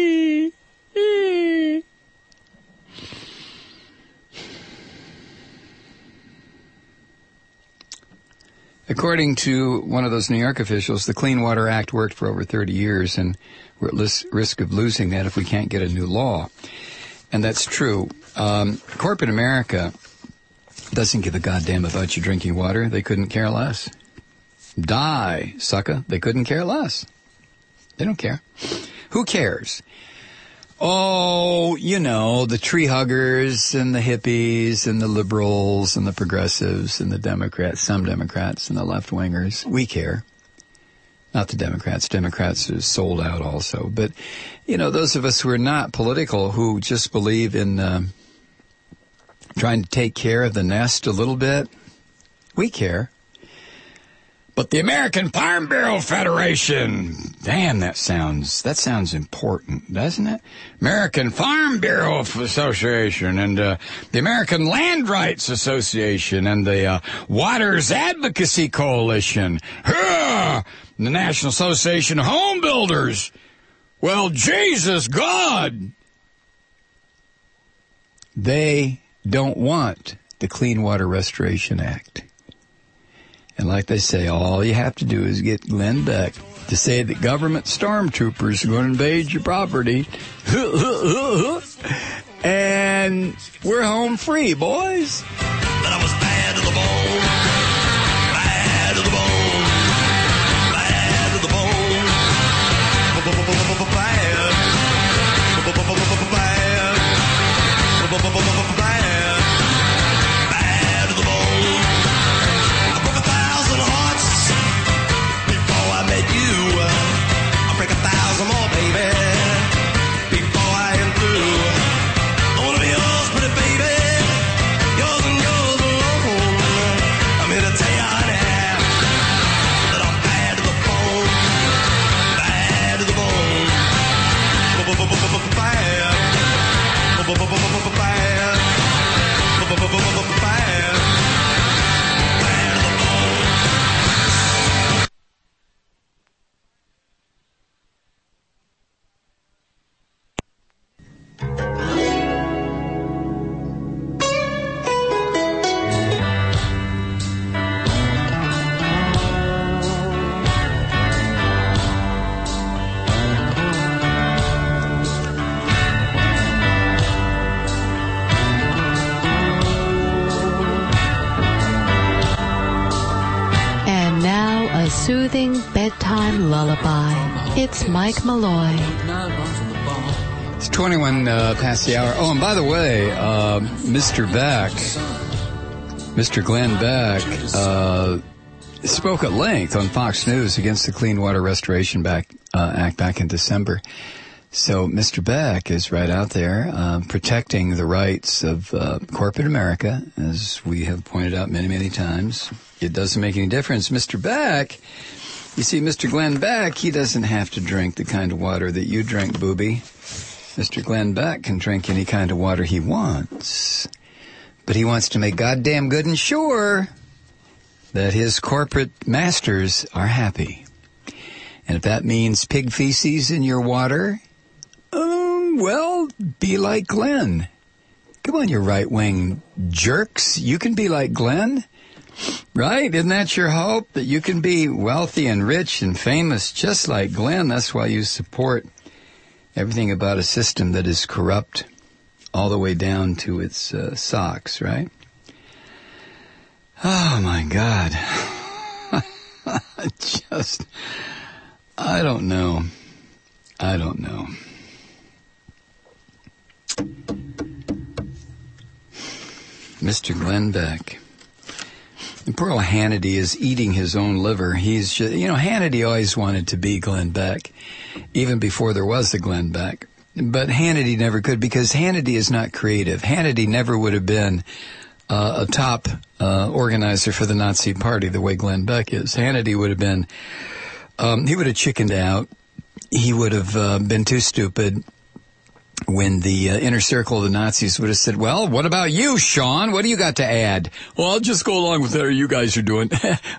According to one of those New York officials, the Clean Water Act worked for over thirty years, and we're at risk of losing that if we can't get a new law. And that's true. Um, corporate America doesn't give a goddamn about you drinking water. They couldn't care less. Die, sucker. They couldn't care less. They don't care. Who cares? Oh, you know, the tree huggers and the hippies and the liberals and the progressives and the Democrats, some Democrats and the left-wingers. We care. Not the Democrats. Democrats are sold out also. But, you know, those of us who are not political, who just believe in uh, trying to take care of the nest a little bit, we care. But the American Farm Bureau Federation, damn, that sounds that sounds important, doesn't it? American Farm Bureau Association and uh, the American Land Rights Association and the uh, Waters Advocacy Coalition, huh! The National Association of Home Builders. Well, Jesus God! They don't want the Clean Water Restoration Act. And like they say, all you have to do is get Glenn Beck to say that government stormtroopers are going to invade your property. And we're home free, boys. But I was bad to the bone. Bad to the bone. Bad to the bone. Bad. Bad. Bad to the bone. I broke a thousand hearts before I met you. I'll break a thousand more, baby, before I am through. I wanna be yours, pretty baby, yours and yours alone. I'm here to tell you, honey, that I'm bad to the bone, bad to the bone, bad, bad, bad. Soothing bedtime lullaby. It's Mike Malloy. It's twenty-one uh, past the hour. Oh, and by the way, uh, Mister Beck, Mister Glenn Beck, uh, spoke at length on Fox News against the Clean Water Restoration back, uh, Act back in December. So Mister Beck is right out there uh, protecting the rights of uh, corporate America, as we have pointed out many, many times. It doesn't make any difference. Mister Beck, you see, Mister Glenn Beck, he doesn't have to drink the kind of water that you drink, booby. Mister Glenn Beck can drink any kind of water he wants. But he wants to make goddamn good and sure that his corporate masters are happy. And if that means pig feces in your water, um, well, be like Glenn. Come on, you right-wing jerks. You can be like Glenn. Right? Isn't that your hope? That you can be wealthy and rich and famous just like Glenn? That's why you support everything about a system that is corrupt all the way down to its uh, socks, right? Oh, my God. Just, I don't know. I don't know. Mister Glenn Beck. And poor old Hannity is eating his own liver. He's just, you know, Hannity always wanted to be Glenn Beck, even before there was a Glenn Beck. But Hannity never could, because Hannity is not creative. Hannity never would have been uh, a top uh, organizer for the Nazi Party the way Glenn Beck is. Hannity would have been, um, he would have chickened out. He would have uh, been too stupid. When the uh, inner circle of the Nazis would have said, well, what about you, Sean? What do you got to add? Well, I'll just go along with whatever you guys are doing.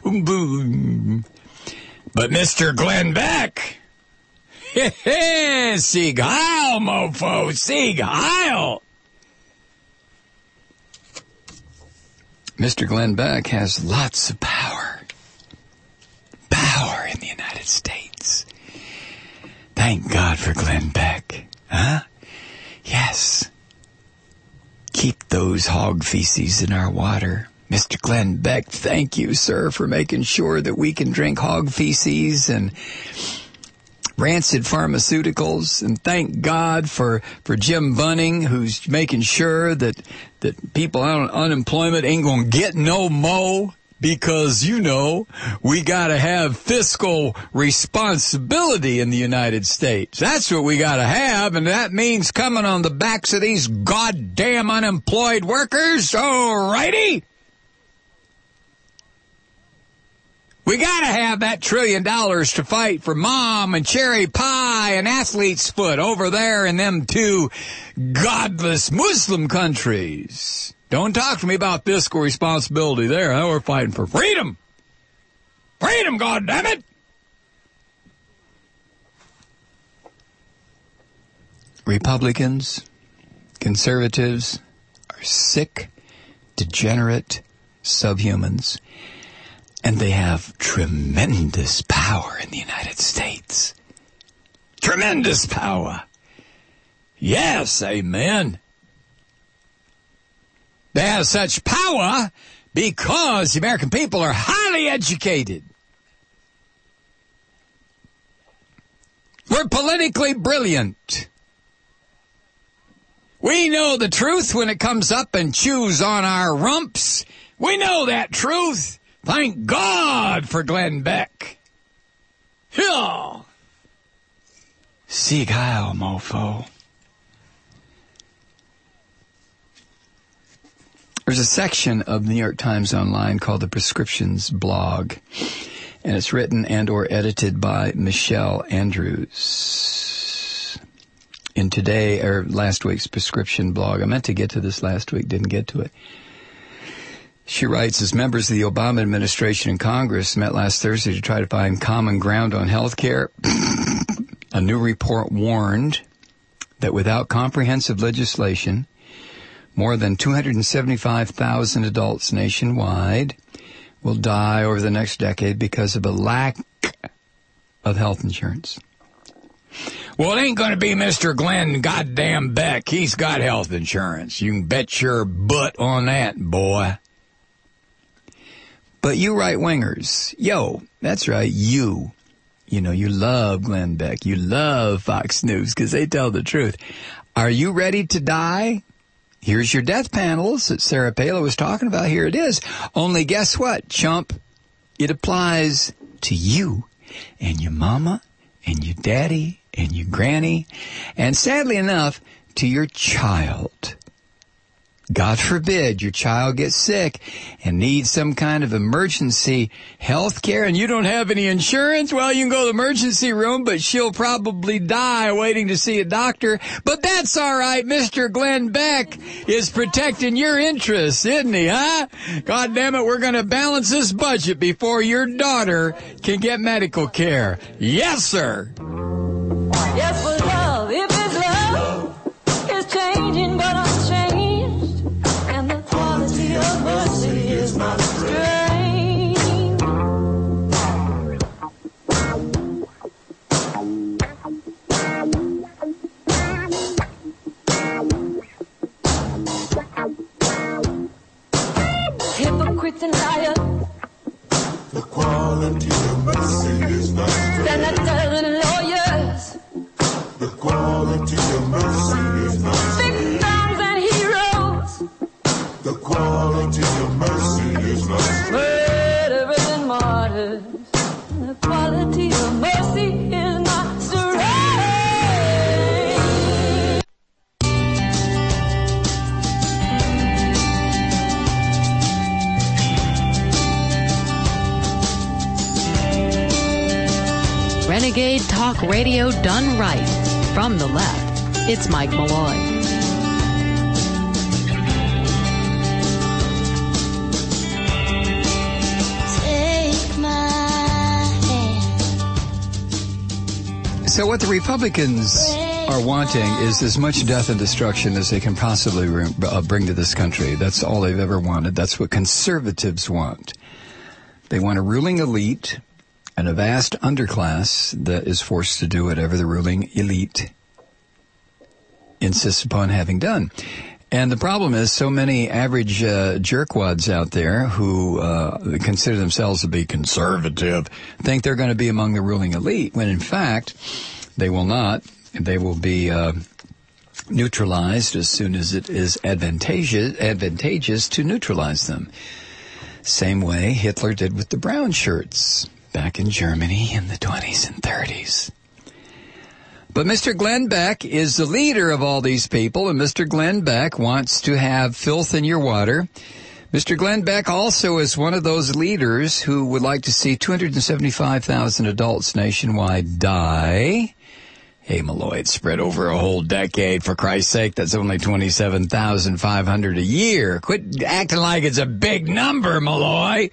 But Mister Glenn Beck, Sieg Heil, mofo, Sieg Heil. Mister Glenn Beck has lots of power. Power in the United States. Thank God for Glenn Beck. Huh? Yes. Keep those hog feces in our water. Mister Glenn Beck, thank you, sir, for making sure that we can drink hog feces and rancid pharmaceuticals. And thank God for, for Jim Bunning, who's making sure that, that people on unemployment ain't gonna get no mo'. Because, you know, we gotta have fiscal responsibility in the United States. That's what we gotta have, and that means coming on the backs of these goddamn unemployed workers. Alrighty? We gotta have that trillion dollars to fight for Mom and Cherry Pie and Athlete's Foot over there in them two godless Muslim countries. Don't talk to me about fiscal responsibility there. Huh? We're fighting for freedom. Freedom, goddammit! Republicans, conservatives are sick, degenerate subhumans, and they have tremendous power in the United States. Tremendous power. Yes, amen. They have such power because the American people are highly educated. We're politically brilliant. We know the truth when it comes up and chews on our rumps. We know that truth. Thank God for Glenn Beck. Yeah. Sieg Heil, mofo. There's a section of the New York Times Online called the Prescriptions blog, and it's written and or edited by Michelle Andrews. In today, or last week's Prescription blog, I meant to get to this last week, didn't get to it. She writes, as members of the Obama administration and Congress met last Thursday to try to find common ground on health care, a new report warned that without comprehensive legislation, more than two hundred seventy-five thousand adults nationwide will die over the next decade because of a lack of health insurance. Well, it ain't going to be Mister Glenn goddamn Beck. He's got health insurance. You can bet your butt on that, boy. But you right-wingers, yo, that's right, you. You know, you love Glenn Beck. You love Fox News because they tell the truth. Are you ready to die? Here's your death panels that Sarah Palin was talking about. Here it is. Only guess what, chump? It applies to you and your mama and your daddy and your granny and, sadly enough, to your child. God forbid your child gets sick and needs some kind of emergency health care and you don't have any insurance. Well, you can go to the emergency room, but she'll probably die waiting to see a doctor. But that's all right. Mister Glenn Beck is protecting your interests, isn't he, huh? God damn it, we're going to balance this budget before your daughter can get medical care. Yes, sir. Yes, for love, if it's love, it's changing but unchanged. And the quality of mercy is not strange. quality of mercy is not senators and lawyers, the quality of mercy is not victims and heroes, the quality of mercy is not murderers and martyrs. The quality of mercy is not surrender. Renegade Talk Radio done right. From the left, it's Mike Malloy. Take my hand. So what the Republicans are wanting is as much death and destruction as they can possibly re- uh, bring to this country. That's all they've ever wanted. That's what conservatives want. They want a ruling elite and a vast underclass that is forced to do whatever the ruling elite insists upon having done. And the problem is so many average uh, jerkwads out there who uh, consider themselves to be conservative think they're going to be among the ruling elite, when in fact they will not. They will be uh, neutralized as soon as it is advantageous, advantageous to neutralize them. Same way Hitler did with the brown shirts back in Germany in the twenties and thirties. But Mister Glenn Beck is the leader of all these people, and Mister Glenn Beck wants to have filth in your water. Mister Glenn Beck also is one of those leaders who would like to see two hundred seventy-five thousand adults nationwide die. Hey, Malloy, it's spread over a whole decade. For Christ's sake, that's only twenty-seven thousand five hundred a year. Quit acting like it's a big number, Malloy.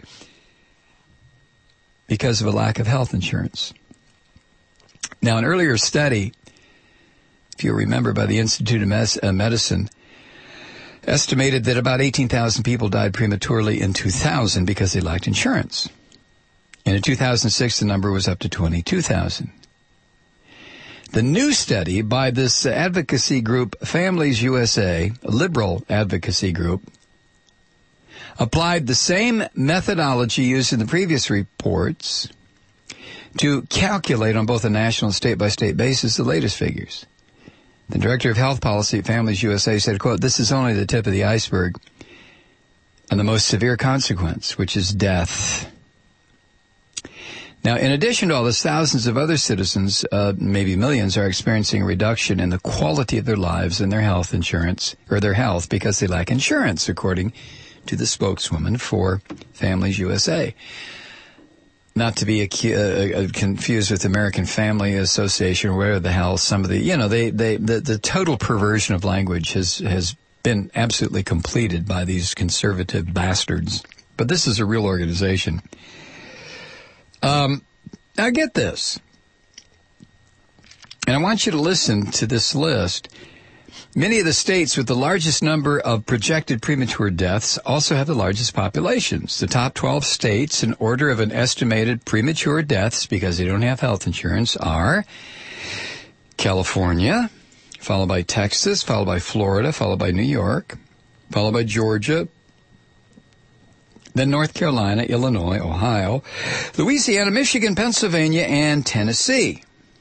Because of a lack of health insurance. Now, an earlier study, if you remember, by the Institute of Mes- uh, Medicine, estimated that about eighteen thousand people died prematurely in two thousand because they lacked insurance. And in two thousand six, the number was up to twenty-two thousand. The new study by this advocacy group, Families U S A, a liberal advocacy group, applied the same methodology used in the previous reports to calculate on both a national and state-by-state basis the latest figures. The director of health policy at Families U S A said, quote, "This is only the tip of the iceberg and the most severe consequence, which is death." Now, in addition to all this, thousands of other citizens, uh, maybe millions, are experiencing a reduction in the quality of their lives and their health insurance, or their health, because they lack insurance, according to the spokeswoman for Families U S A. Not to be uh, uh, confused with American Family Association or whatever the hell, some of the, you know, they, they, the, the total perversion of language has, has been absolutely completed by these conservative bastards. But this is a real organization. Um, now get this. And I want you to listen to this list. Many of the states with the largest number of projected premature deaths also have the largest populations. The top twelve states in order of an estimated premature deaths because they don't have health insurance are California, followed by Texas, followed by Florida, followed by New York, followed by Georgia, then North Carolina, Illinois, Ohio, Louisiana, Michigan, Pennsylvania, and Tennessee.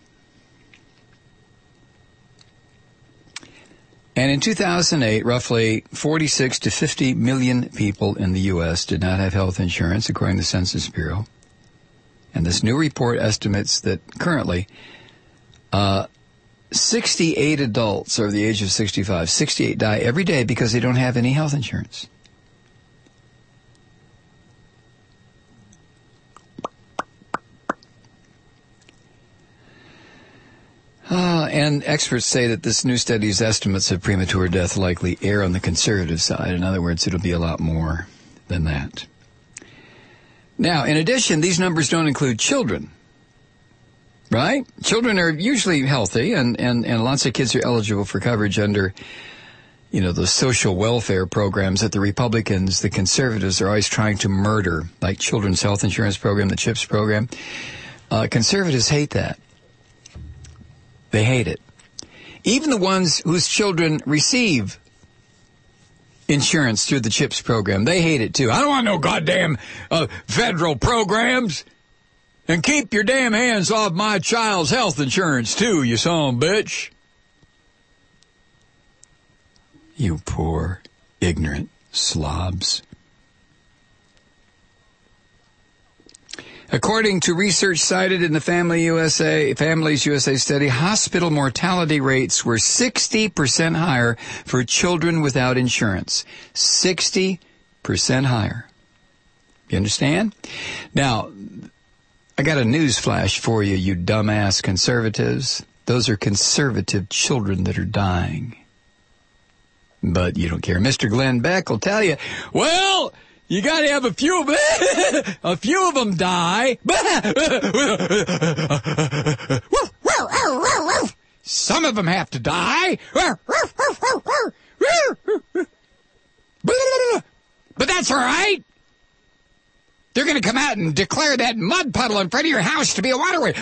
And in two thousand eight, roughly forty-six to fifty million people in the U S did not have health insurance, according to the Census Bureau. And this new report estimates that currently uh, sixty-eight adults over the age of sixty-five, sixty-eight die every day because they don't have any health insurance. Uh, and experts say that this new study's estimates of premature death likely err on the conservative side. In other words, it'll be a lot more than that. Now, in addition, these numbers don't include children, right? Children are usually healthy, and, and, and lots of kids are eligible for coverage under, you know, the social welfare programs that the Republicans, the conservatives, are always trying to murder, like Children's Health Insurance Program, the CHIPS program. Uh, conservatives hate that. They hate it. Even the ones whose children receive insurance through the CHIPS program, they hate it too. I don't want no goddamn uh, federal programs. And keep your damn hands off my child's health insurance, too, you son of a bitch. You poor, ignorant slobs. According to research cited in the Family U S A, Families U S A study, hospital mortality rates were sixty percent higher for children without insurance. sixty percent higher. You understand? Now, I got a news flash for you, you dumbass conservatives. Those are conservative children that are dying. But you don't care. Mister Glenn Beck will tell you, well, you got to have a few of them, a few of them die. Some of them have to die. But that's all right. They're going to come out and declare that mud puddle in front of your house to be a waterway.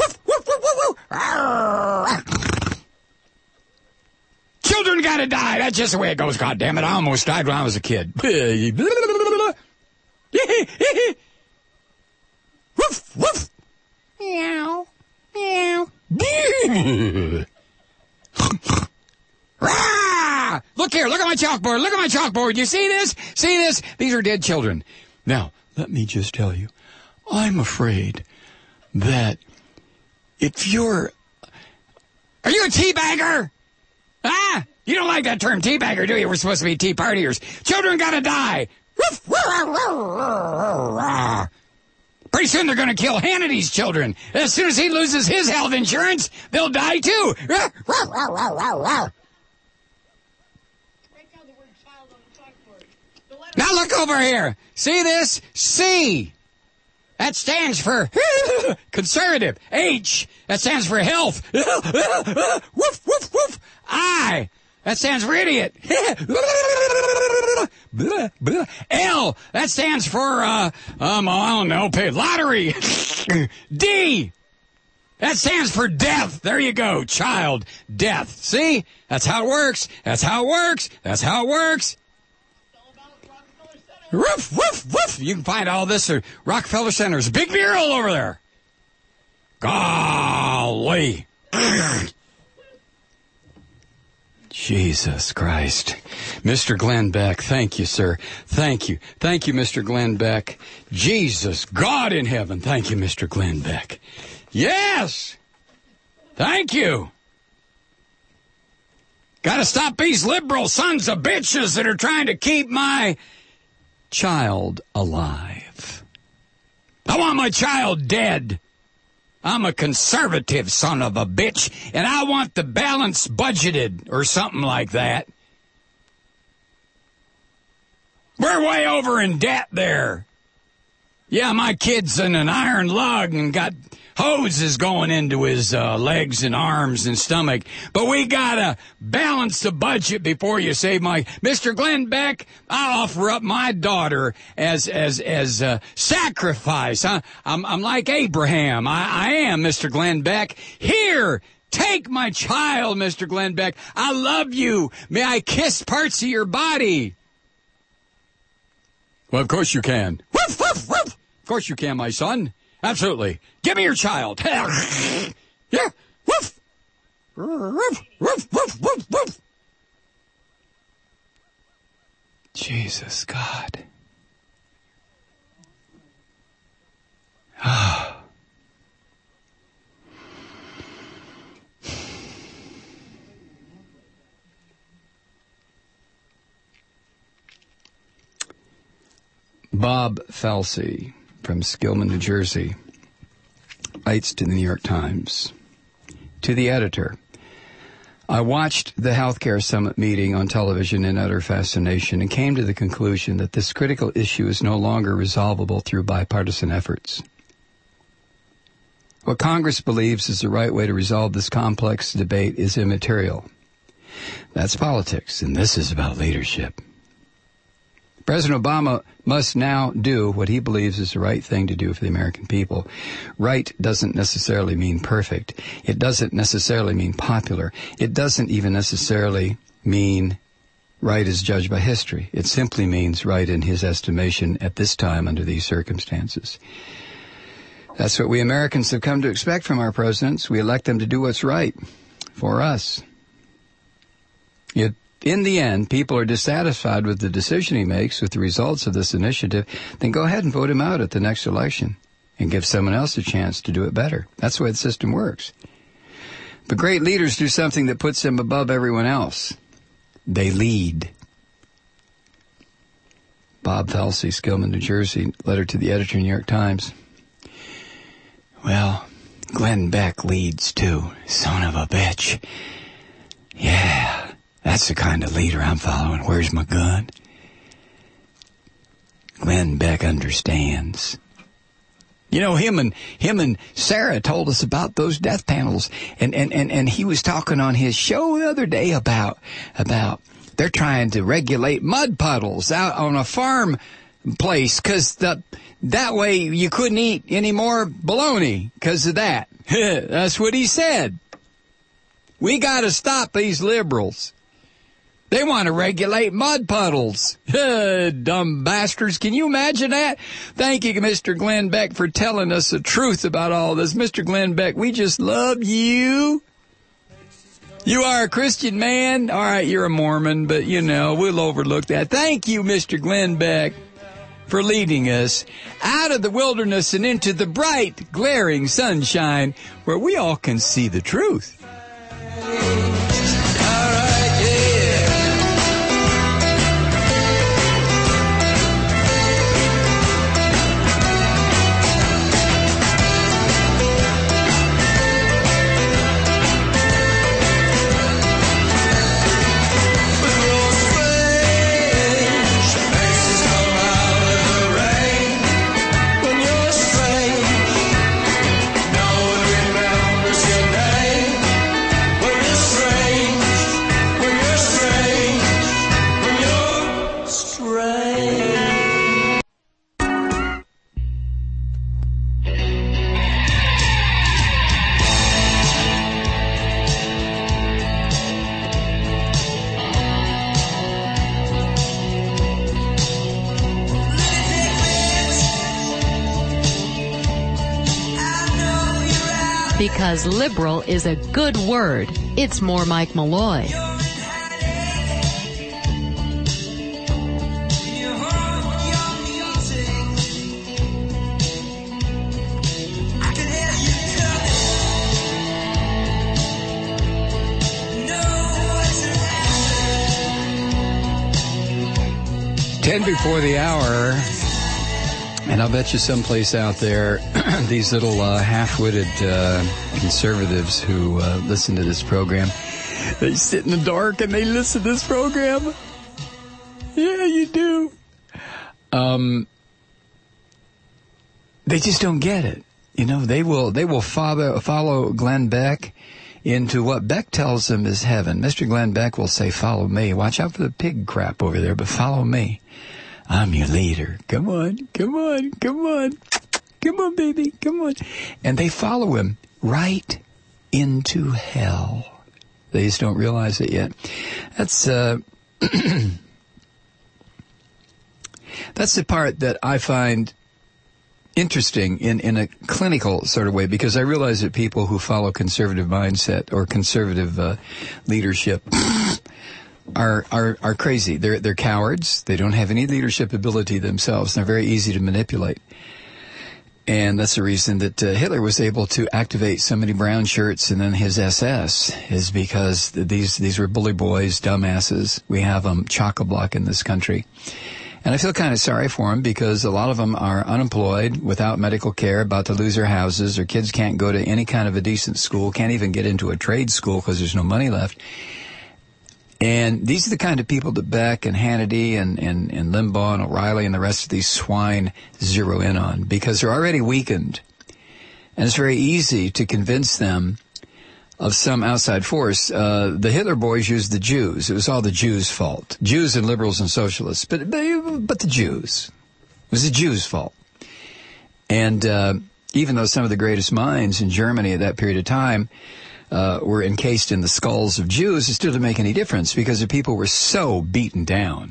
Children got to die. That's just the way it goes. God damn it! I almost died when I was a kid. Woof, woof. Meow, meow. Look here. Look at my chalkboard. Look at my chalkboard. You see this? See this? These are dead children. Now, let me just tell you, I'm afraid that if you're... Are you a teabagger? Ah, you don't like that term teabagger, do you? We're supposed to be tea partiers. Children gotta die. Pretty soon they're gonna kill Hannity's children. As soon as he loses his health insurance, they'll die too. Now look over here. See this? C. That stands for conservative. H. That stands for health. Woof, woof, woof. I. That stands for idiot. L. That stands for, uh, um, I don't know, pay lottery. D. That stands for death. There you go. Child. Death. See? That's how it works. That's how it works. That's how it works. Woof, woof, woof. You can find all this at Rockefeller Center. There's a big mural over there. Golly. Jesus Christ. Mister Glenn Beck, thank you, sir. Thank you. Thank you, Mister Glenn Beck. Jesus, God in heaven, thank you, Mister Glenn Beck. Yes! Thank you. Gotta stop these liberal sons of bitches that are trying to keep my child alive. I want my child dead. I'm a conservative son of a bitch, and I want the balance budgeted or something like that. We're way over in debt there. Yeah, my kid's in an iron lung and got hoses going into his uh, legs and arms and stomach. But we gotta balance the budget before you save my... Mister Glenn Beck, I offer up my daughter as as as uh, sacrifice. I, I'm I'm like Abraham. I, I am, Mister Glenn Beck. Here, take my child, Mister Glenn Beck. I love you. May I kiss parts of your body? Well, of course you can. Woof, woof, woof. Of course you can, my son. Absolutely. Give me your child. Yeah. Woof. Woof, woof, woof, woof, woof. Jesus, God. Ah. Bob Falsey from Skillman, New Jersey, writes to the New York Times, to the editor, I watched the Healthcare Summit meeting on television in utter fascination and came to the conclusion that this critical issue is no longer resolvable through bipartisan efforts. What Congress believes is the right way to resolve this complex debate is immaterial. That's politics, and this is about leadership. President Obama must now do what he believes is the right thing to do for the American people. Right doesn't necessarily mean perfect. It doesn't necessarily mean popular. It doesn't even necessarily mean right as judged by history. It simply means right in his estimation at this time under these circumstances. That's what we Americans have come to expect from our presidents. We elect them to do what's right for us. Yet, in the end, people are dissatisfied with the decision he makes, with the results of this initiative, then go ahead and vote him out at the next election and give someone else a chance to do it better. That's the way the system works. But great leaders do something that puts them above everyone else. They lead. Bob Felsey, Skillman, New Jersey, letter to the editor of New York Times. Well, Glenn Beck leads too, son of a bitch. Yeah, that's the kind of leader I'm following. Where's my gun? Glenn Beck understands. You know, him and him and Sarah told us about those death panels, and, and, and, and he was talking on his show the other day about about they're trying to regulate mud puddles out on a farm place because the that way you couldn't eat any more bologna because of that. That's what he said. We got to stop these liberals. They want to regulate mud puddles. Dumb bastards. Can you imagine that? Thank you, Mister Glenn Beck, for telling us the truth about all this. Mister Glenn Beck, we just love you. You are a Christian man. All right, you're a Mormon, but, you know, we'll overlook that. Thank you, Mister Glenn Beck, for leading us out of the wilderness and into the bright, glaring sunshine where we all can see the truth. Because liberal is a good word. It's more Mike Malloy. Ten before the hour. And I'll bet you someplace out there, these little uh, half-witted uh, conservatives who uh, listen to this program, they sit in the dark and they listen to this program. Yeah, you do. Um, they just don't get it. You know, they will they will follow, follow Glenn Beck into what Beck tells them is heaven. Mister Glenn Beck will say, follow me. Watch out for the pig crap over there, but follow me. I'm your leader. Come on, come on, come on. Come on, baby, come on. And they follow him right into hell. They just don't realize it yet. That's, uh, that's the part that I find interesting in, in a clinical sort of way, because I realize that people who follow conservative mindset or conservative uh, leadership Are, are are crazy. They're they're cowards. They don't have any leadership ability themselves. They're very easy to manipulate, and that's the reason that uh, Hitler was able to activate so many brown shirts and then his S S is because these these were bully boys, dumbasses. We have them chock-a-block in this country, and I feel kind of sorry for them because a lot of them are unemployed, without medical care, about to lose their houses. Their kids can't go to any kind of a decent school, can't even get into a trade school because there's no money left. And these are the kind of people that Beck and Hannity and, and, and Limbaugh and O'Reilly and the rest of these swine zero in on, because they're already weakened. And it's very easy to convince them of some outside force. Uh, the Hitler boys used the Jews. It was all the Jews' fault. Jews and liberals and socialists. But, but the Jews. It was the Jews' fault. And uh, even though some of the greatest minds in Germany at that period of time Uh, were encased in the skulls of Jews, it still didn't make any difference because the people were so beaten down.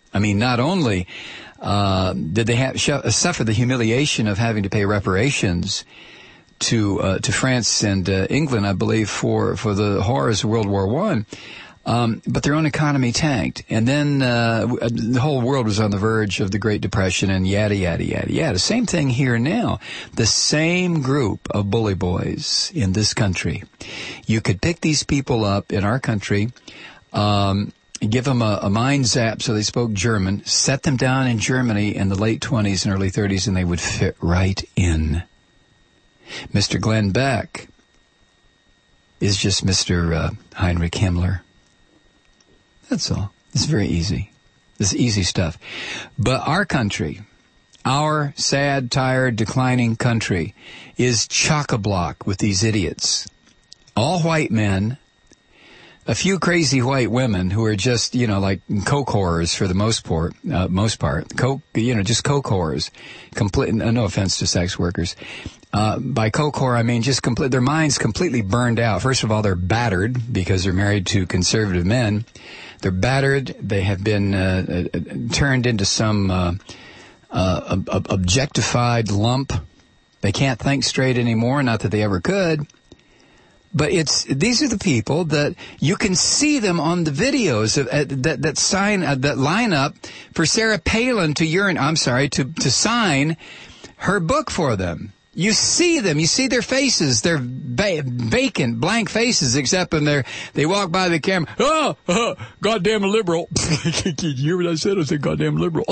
I mean, not only uh, did they have, suffer the humiliation of having to pay reparations to uh, to France and uh, England, I believe, for, for the horrors of World War One, um, but their own economy tanked. And then uh, the whole world was on the verge of the Great Depression and yada, yada, yada, yada. Same thing here now. The same group of bully boys in this country. You could pick these people up in our country, um, give them a, a mind zap so they spoke German, set them down in Germany in the late twenties and early thirties, and they would fit right in. Mister Glenn Beck is just Mister Uh, Heinrich Himmler. That's all. It's very easy. It's easy stuff. But our country, our sad, tired, declining country, is chock-a-block with these idiots. All white men, a few crazy white women who are just, you know, like coke whores for the most part, uh, most part. Coke, you know, just coke whores. Complete, no offense to sex workers. Uh, by coke whore, I mean just complete, their minds completely burned out. First of all, they're battered because they're married to conservative men. They're battered. They have been uh, uh, turned into some uh, uh, ob- objectified lump. They can't think straight anymore, not that they ever could. But it's these are the people that you can see them on the videos of, uh, that that sign uh, that line up for Sarah Palin to urine. I'm sorry to to sign her book for them. You see them. You see their faces. They're ba- vacant, blank faces, except when they're they walk by the camera. Oh, oh goddamn liberal! You hear what I said? I said goddamn liberal.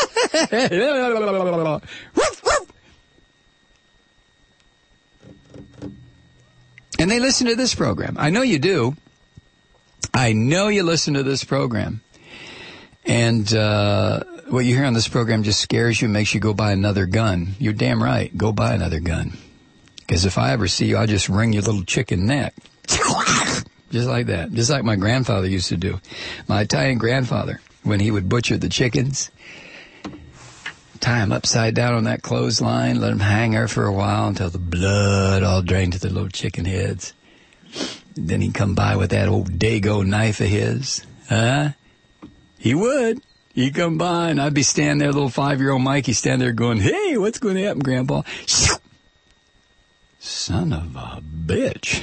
And they listen to this program. I know you do. I know you listen to this program. And uh, what you hear on this program just scares you, makes you go buy another gun. You're damn right. Go buy another gun. Because if I ever see you, I'll just wring your little chicken neck. Just like that. Just like my grandfather used to do. My Italian grandfather, when he would butcher the chickens, tie them upside down on that clothesline, let them hang there for a while until the blood all drained to the little chicken heads. Then he'd come by with that old Dago knife of his. Huh? He would. He'd come by, and I'd be standing there, little five-year-old Mikey standing there going, hey, what's going to happen, Grandpa? Son of a bitch.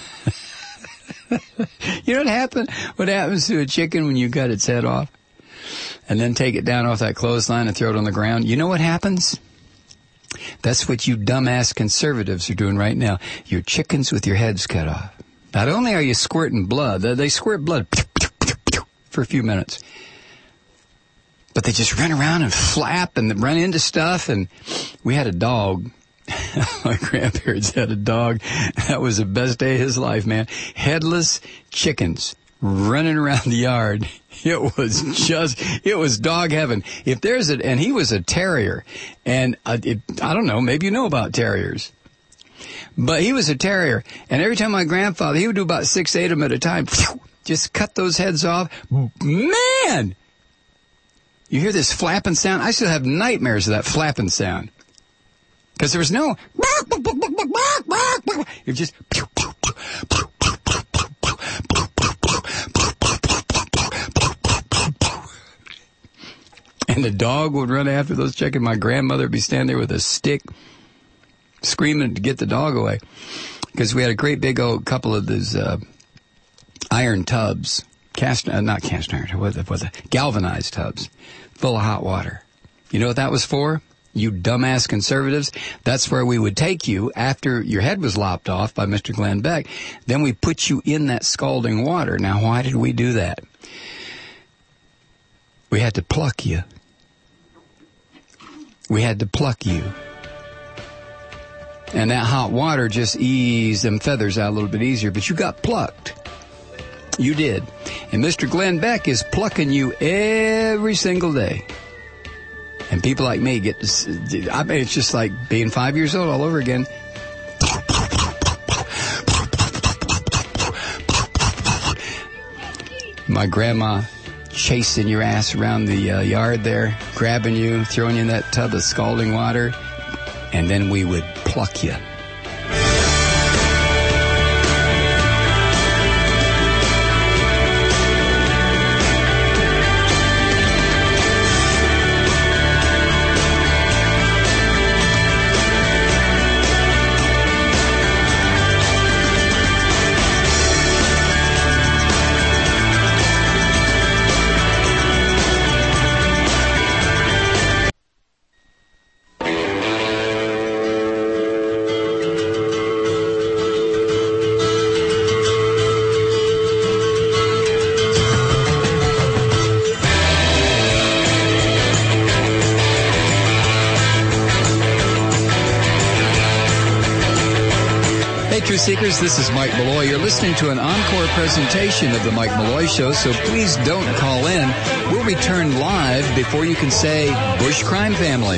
You know what happened? What happens to a chicken when you cut its head off? And then take it down off that clothesline and throw it on the ground. You know what happens? That's what you dumbass conservatives are doing right now. You're chickens with your heads cut off. Not only are you squirting blood, they squirt blood for a few minutes, but they just run around and flap and run into stuff. And we had a dog. My grandparents had a dog. That was the best day of his life, man. Headless chickens running around the yard. It was just, it was dog heaven. If there's a, and he was a terrier, and uh, it, I don't know, maybe you know about terriers, but he was a terrier, and every time my grandfather, he would do about six, eight of them at a time, just cut those heads off. Man! You hear this flapping sound? I still have nightmares of that flapping sound. Because there was no, it was just, and the dog would run after those chickens. My grandmother would be standing there with a stick, screaming to get the dog away. Because we had a great big old couple of these uh, iron tubs, cast, uh, not cast iron, what was it? Galvanized tubs, full of hot water. You know what that was for? You dumbass conservatives. That's where we would take you after your head was lopped off by Mister Glenn Beck. Then we put you in that scalding water. Now, why did we do that? We had to pluck you. We had to pluck you. And that hot water just eased them feathers out a little bit easier, but you got plucked. You did. And Mister Glenn Beck is plucking you every single day. And people like me get to, I mean, it's just like being five years old all over again. My grandma chasing your ass around the uh, yard there, grabbing you, throwing you in that tub of scalding water, and then we would pluck you. Truth Seekers, this is Mike Malloy. You're listening to an encore presentation of the Mike Malloy Show, so please don't call in. We'll return live before you can say Bush Crime Family.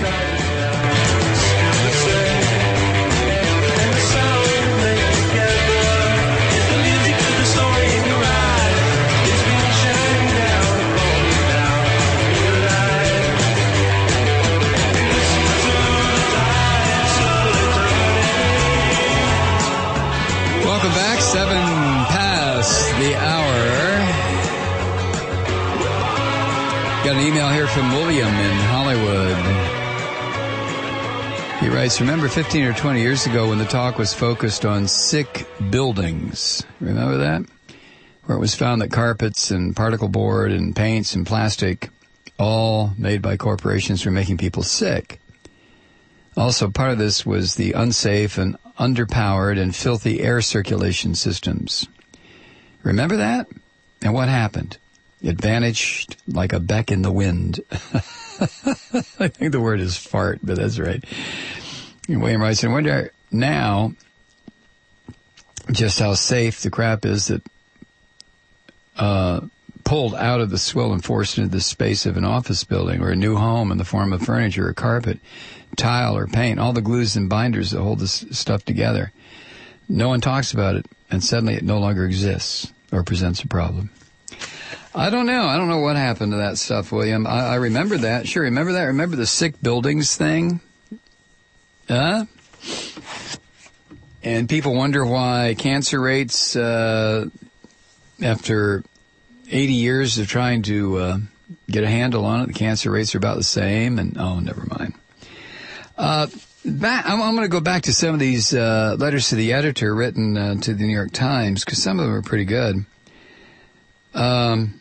Welcome back. Seven past the hour. Got an email here from William in Hollywood. He writes, remember fifteen or twenty years ago when the talk was focused on sick buildings? Remember that? Where it was found that carpets and particle board and paints and plastic, all made by corporations, were making people sick. Also, part of this was the unsafe and underpowered and filthy air circulation systems. Remember that? And what happened? It vanished like a beck in the wind. I think the word is fart, but that's right. William writes, I wonder now just how safe the crap is that uh, pulled out of the swill and forced into the space of an office building or a new home in the form of furniture or carpet, tile or paint, all the glues and binders that hold this stuff together. No one talks about it, and suddenly it no longer exists or presents a problem. I don't know. I don't know what happened to that stuff, William. I, I remember that. Sure, remember that? Remember the sick buildings thing? Huh? And people wonder why cancer rates, uh, after eighty years of trying to uh, get a handle on it, the cancer rates are about the same, and oh, never mind. Uh, back, I'm, I'm going to go back to some of these uh, letters to the editor written uh, to the New York Times, because some of them are pretty good. Um,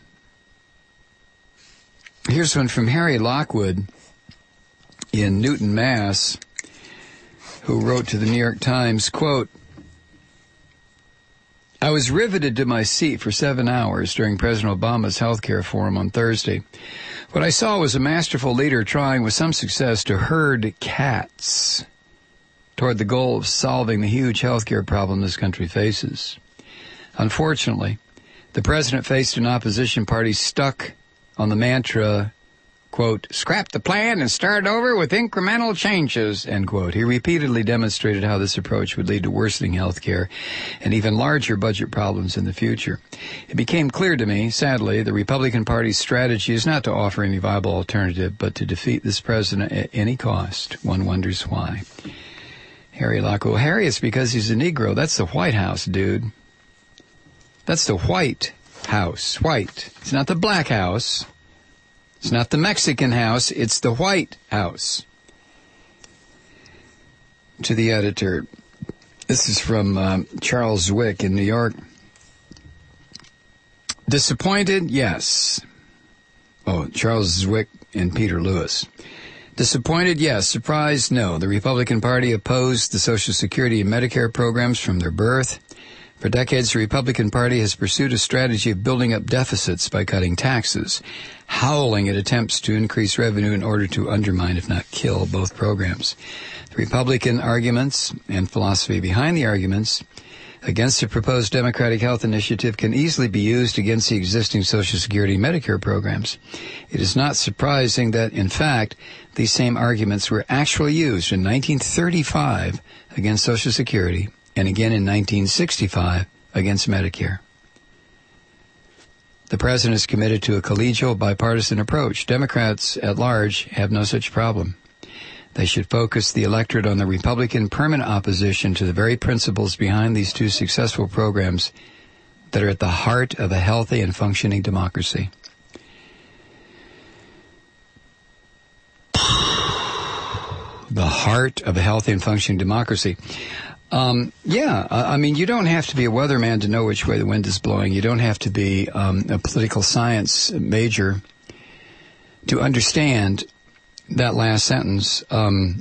here's one from Harry Lockwood in Newton, Mass., who wrote to the New York Times, quote, I was riveted to my seat for seven hours during President Obama's healthcare forum on Thursday. What I saw was a masterful leader trying with some success to herd cats toward the goal of solving the huge healthcare problem this country faces. Unfortunately, the president faced an opposition party stuck on the mantra, quote, scrap the plan and start over with incremental changes, end quote. He repeatedly demonstrated how this approach would lead to worsening health care and even larger budget problems in the future. It became clear to me, sadly, the Republican Party's strategy is not to offer any viable alternative, but to defeat this president at any cost. One wonders why. Harry Lockwood. Harry, it's because he's a Negro. That's the White House, dude. That's the White House. White. It's not the Black House. It's not the Mexican house, it's the White House. To the editor, this is from um, Charles Zwick in New York. Disappointed? Yes. Oh, Charles Zwick and Peter Lewis. Disappointed? Yes. Surprised? No. The Republican Party opposed the Social Security and Medicare programs from their birth. For decades, the Republican Party has pursued a strategy of building up deficits by cutting taxes, howling at attempts to increase revenue in order to undermine, if not kill, both programs. The Republican arguments and philosophy behind the arguments against the proposed Democratic Health Initiative can easily be used against the existing Social Security and Medicare programs. It is not surprising that, in fact, these same arguments were actually used in nineteen thirty-five against Social Security and again in nineteen sixty-five against Medicare. The president is committed to a collegial, bipartisan approach. Democrats at large have no such problem. They should focus the electorate on the Republican permanent opposition to the very principles behind these two successful programs that are at the heart of a healthy and functioning democracy. The heart of a healthy and functioning democracy. Um, yeah, I mean, you don't have to be a weatherman to know which way the wind is blowing. You don't have to be um, a political science major to understand that last sentence, um,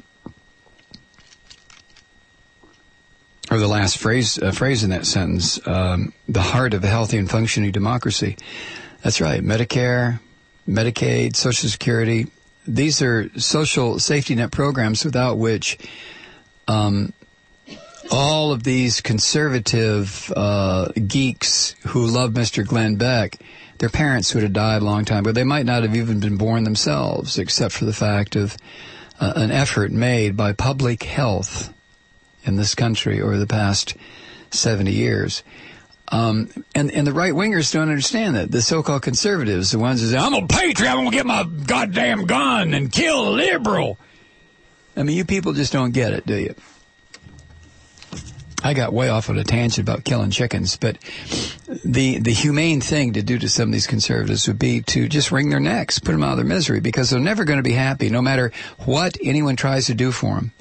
or the last phrase uh, phrase in that sentence, um, the heart of a healthy and functioning democracy. That's right. Medicare, Medicaid, Social Security, these are social safety net programs without which um all of these conservative uh, geeks who love Mister Glenn Beck, their parents would have died a long time ago. They might not have even been born themselves, except for the fact of uh, an effort made by public health in this country over the past seventy years. Um, and, and the right-wingers don't understand that. The so-called conservatives, the ones who say, I'm a patriot, I'm going to get my goddamn gun and kill a liberal. I mean, you people just don't get it, do you? I got way off on a tangent about killing chickens, but the the humane thing to do to some of these conservatives would be to just wring their necks, put them out of their misery, because they're never going to be happy, no matter what anyone tries to do for them.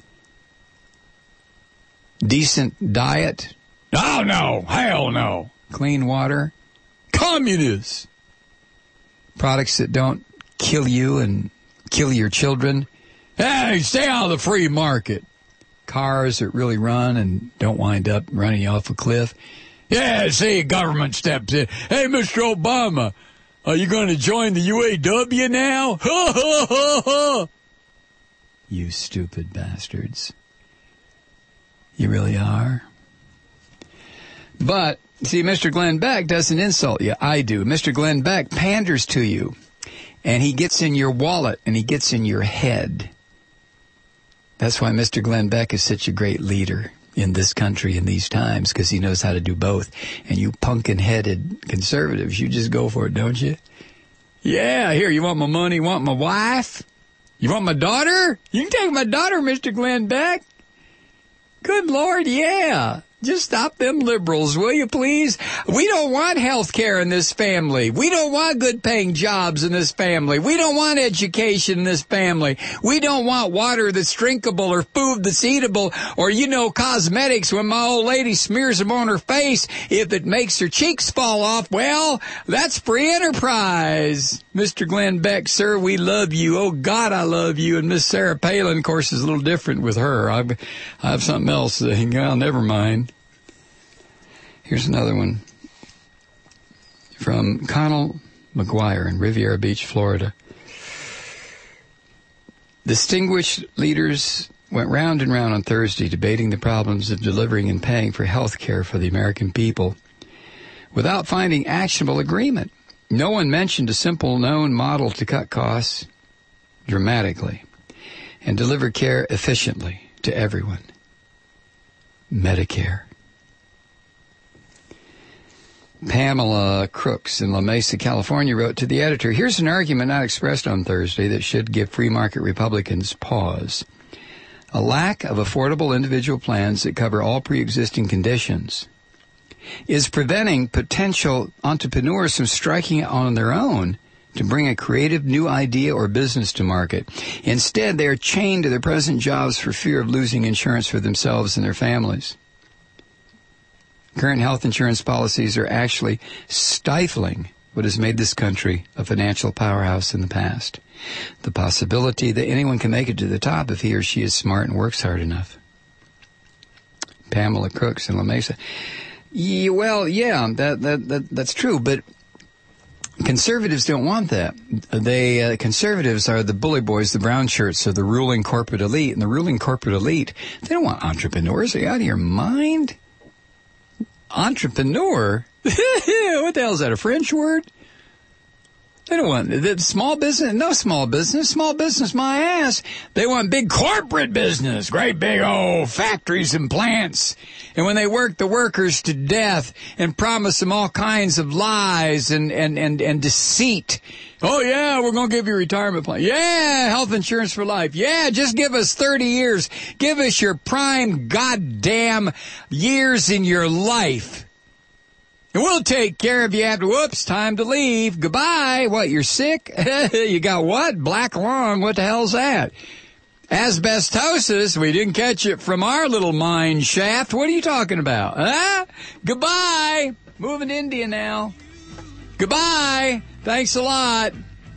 Decent diet? Oh, no. Hell no. Clean water? Communists. Products that don't kill you and kill your children? Hey, stay out of the free market. Cars that really run and don't wind up running you off a cliff. Yeah, see, government steps in. Hey, Mister Obama, are you going to join the U A W now? Ha, ha, ha, ha. You stupid bastards. You really are. But, see, Mister Glenn Beck doesn't insult you. I do. Mister Glenn Beck panders to you, and he gets in your wallet, and he gets in your head. That's why Mister Glenn Beck is such a great leader in this country in these times, because he knows how to do both. And you pumpkin-headed conservatives, you just go for it, don't you? Yeah, here, you want my money, you want my wife? You want my daughter? You can take my daughter, Mister Glenn Beck. Good Lord, yeah. Just stop them liberals, will you please? We don't want health care in this family. We don't want good-paying jobs in this family. We don't want education in this family. We don't want water that's drinkable or food that's eatable or, you know, cosmetics when my old lady smears them on her face. If it makes her cheeks fall off, well, that's free enterprise. Mister Glenn Beck, sir, we love you. Oh, God, I love you. And Miss Sarah Palin, of course, is a little different with her. I, I have something else. Well, never mind. Here's another one from Connell McGuire in Riviera Beach, Florida. Distinguished leaders went round and round on Thursday debating the problems of delivering and paying for health care for the American people without finding actionable agreement. No one mentioned a simple known model to cut costs dramatically and deliver care efficiently to everyone. Medicare. Pamela Crooks in La Mesa, California, wrote to the editor, here's an argument not expressed on Thursday that should give free market Republicans pause. A lack of affordable individual plans that cover all pre-existing conditions is preventing potential entrepreneurs from striking out on their own to bring a creative new idea or business to market. Instead, they are chained to their present jobs for fear of losing insurance for themselves and their families. Current health insurance policies are actually stifling what has made this country a financial powerhouse in the past. The possibility that anyone can make it to the top if he or she is smart and works hard enough. Pamela Crooks in La Mesa. Yeah, well, yeah, that, that, that that's true, but conservatives don't want that. They uh, conservatives are the bully boys, the brown shirts, of the ruling corporate elite, and the ruling corporate elite, they don't want entrepreneurs. Are you out of your mind? Entrepreneur? What the hell is that, a French word? They don't want the small business. No small business. Small business, my ass. They want big corporate business, great big old factories and plants. And when they work the workers to death and promise them all kinds of lies and, and, and, and deceit. Oh, yeah, we're going to give you a retirement plan. Yeah, health insurance for life. Yeah, just give us thirty years. Give us your prime goddamn years in your life. And we'll take care of you after, whoops, time to leave. Goodbye. What, you're sick? You got what? Black lung. What the hell's that? Asbestosis. We didn't catch it from our little mine shaft. What are you talking about? Huh? Goodbye. Moving to India now. Goodbye. Thanks a lot.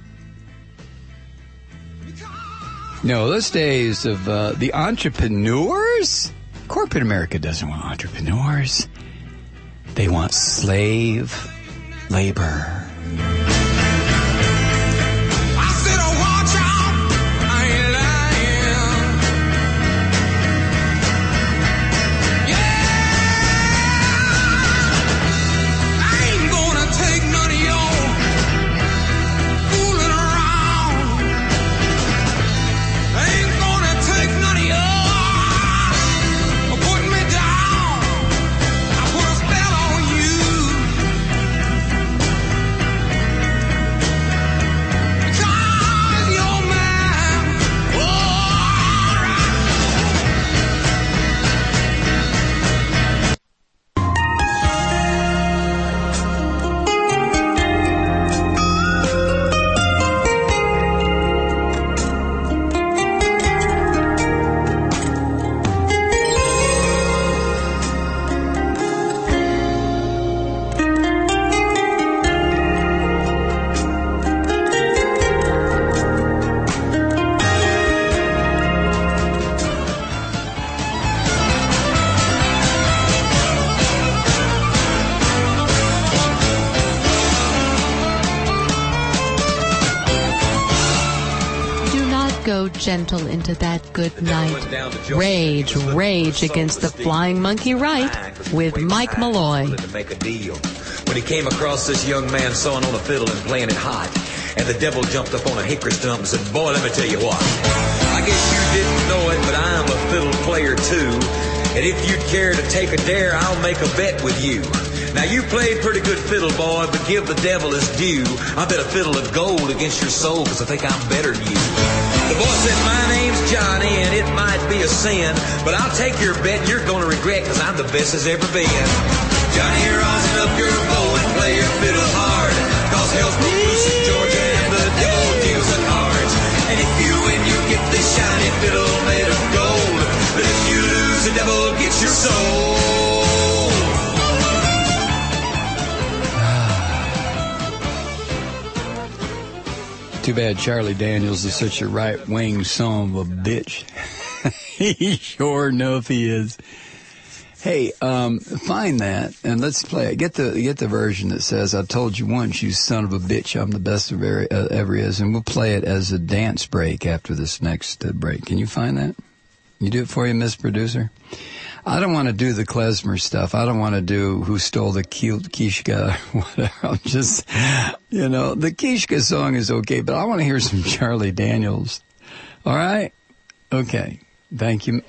No, those days of uh, the entrepreneurs? Corporate America doesn't want entrepreneurs. They want slave labor. Yeah! go gentle into that good night. Rage, rage against the flying monkey right with Mike Malloy. To make a deal. When he came across this young man sawing on a fiddle and playing it hot, and the devil jumped up on a hickory stump and said, boy, let me tell you what. I guess you didn't know it, but I'm a fiddle player too. And if you'd care to take a dare, I'll make a bet with you. Now, you played pretty good fiddle, boy, but give the devil his due. I bet a fiddle of gold against your soul, because I think I'm better than you. The boy said, my name's Johnny, and it might be a sin, but I'll take your bet, and you're going to regret, because I'm the best there's ever been. Johnny, rosin up your bow and play your fiddle hard, because hell's broke loose in Georgia, and the devil deals the cards. And if you win, you get this shiny fiddle made of gold, but if you lose, the devil gets your soul. Too bad Charlie Daniels is such a right-wing son of a bitch. He sure enough he is. Hey, um, find that and let's play it. Get the get the version that says, I told you once, you son of a bitch, I'm the best of ever, uh, ever is. And we'll play it as a dance break after this next uh, break. Can you find that? You do it for you, Miss Producer? I don't want to do the klezmer stuff. I don't want to do Who Stole the Kishka, whatever. I'm just, you know, the Kishka song is okay, but I want to hear some Charlie Daniels. All right? Okay. Thank you.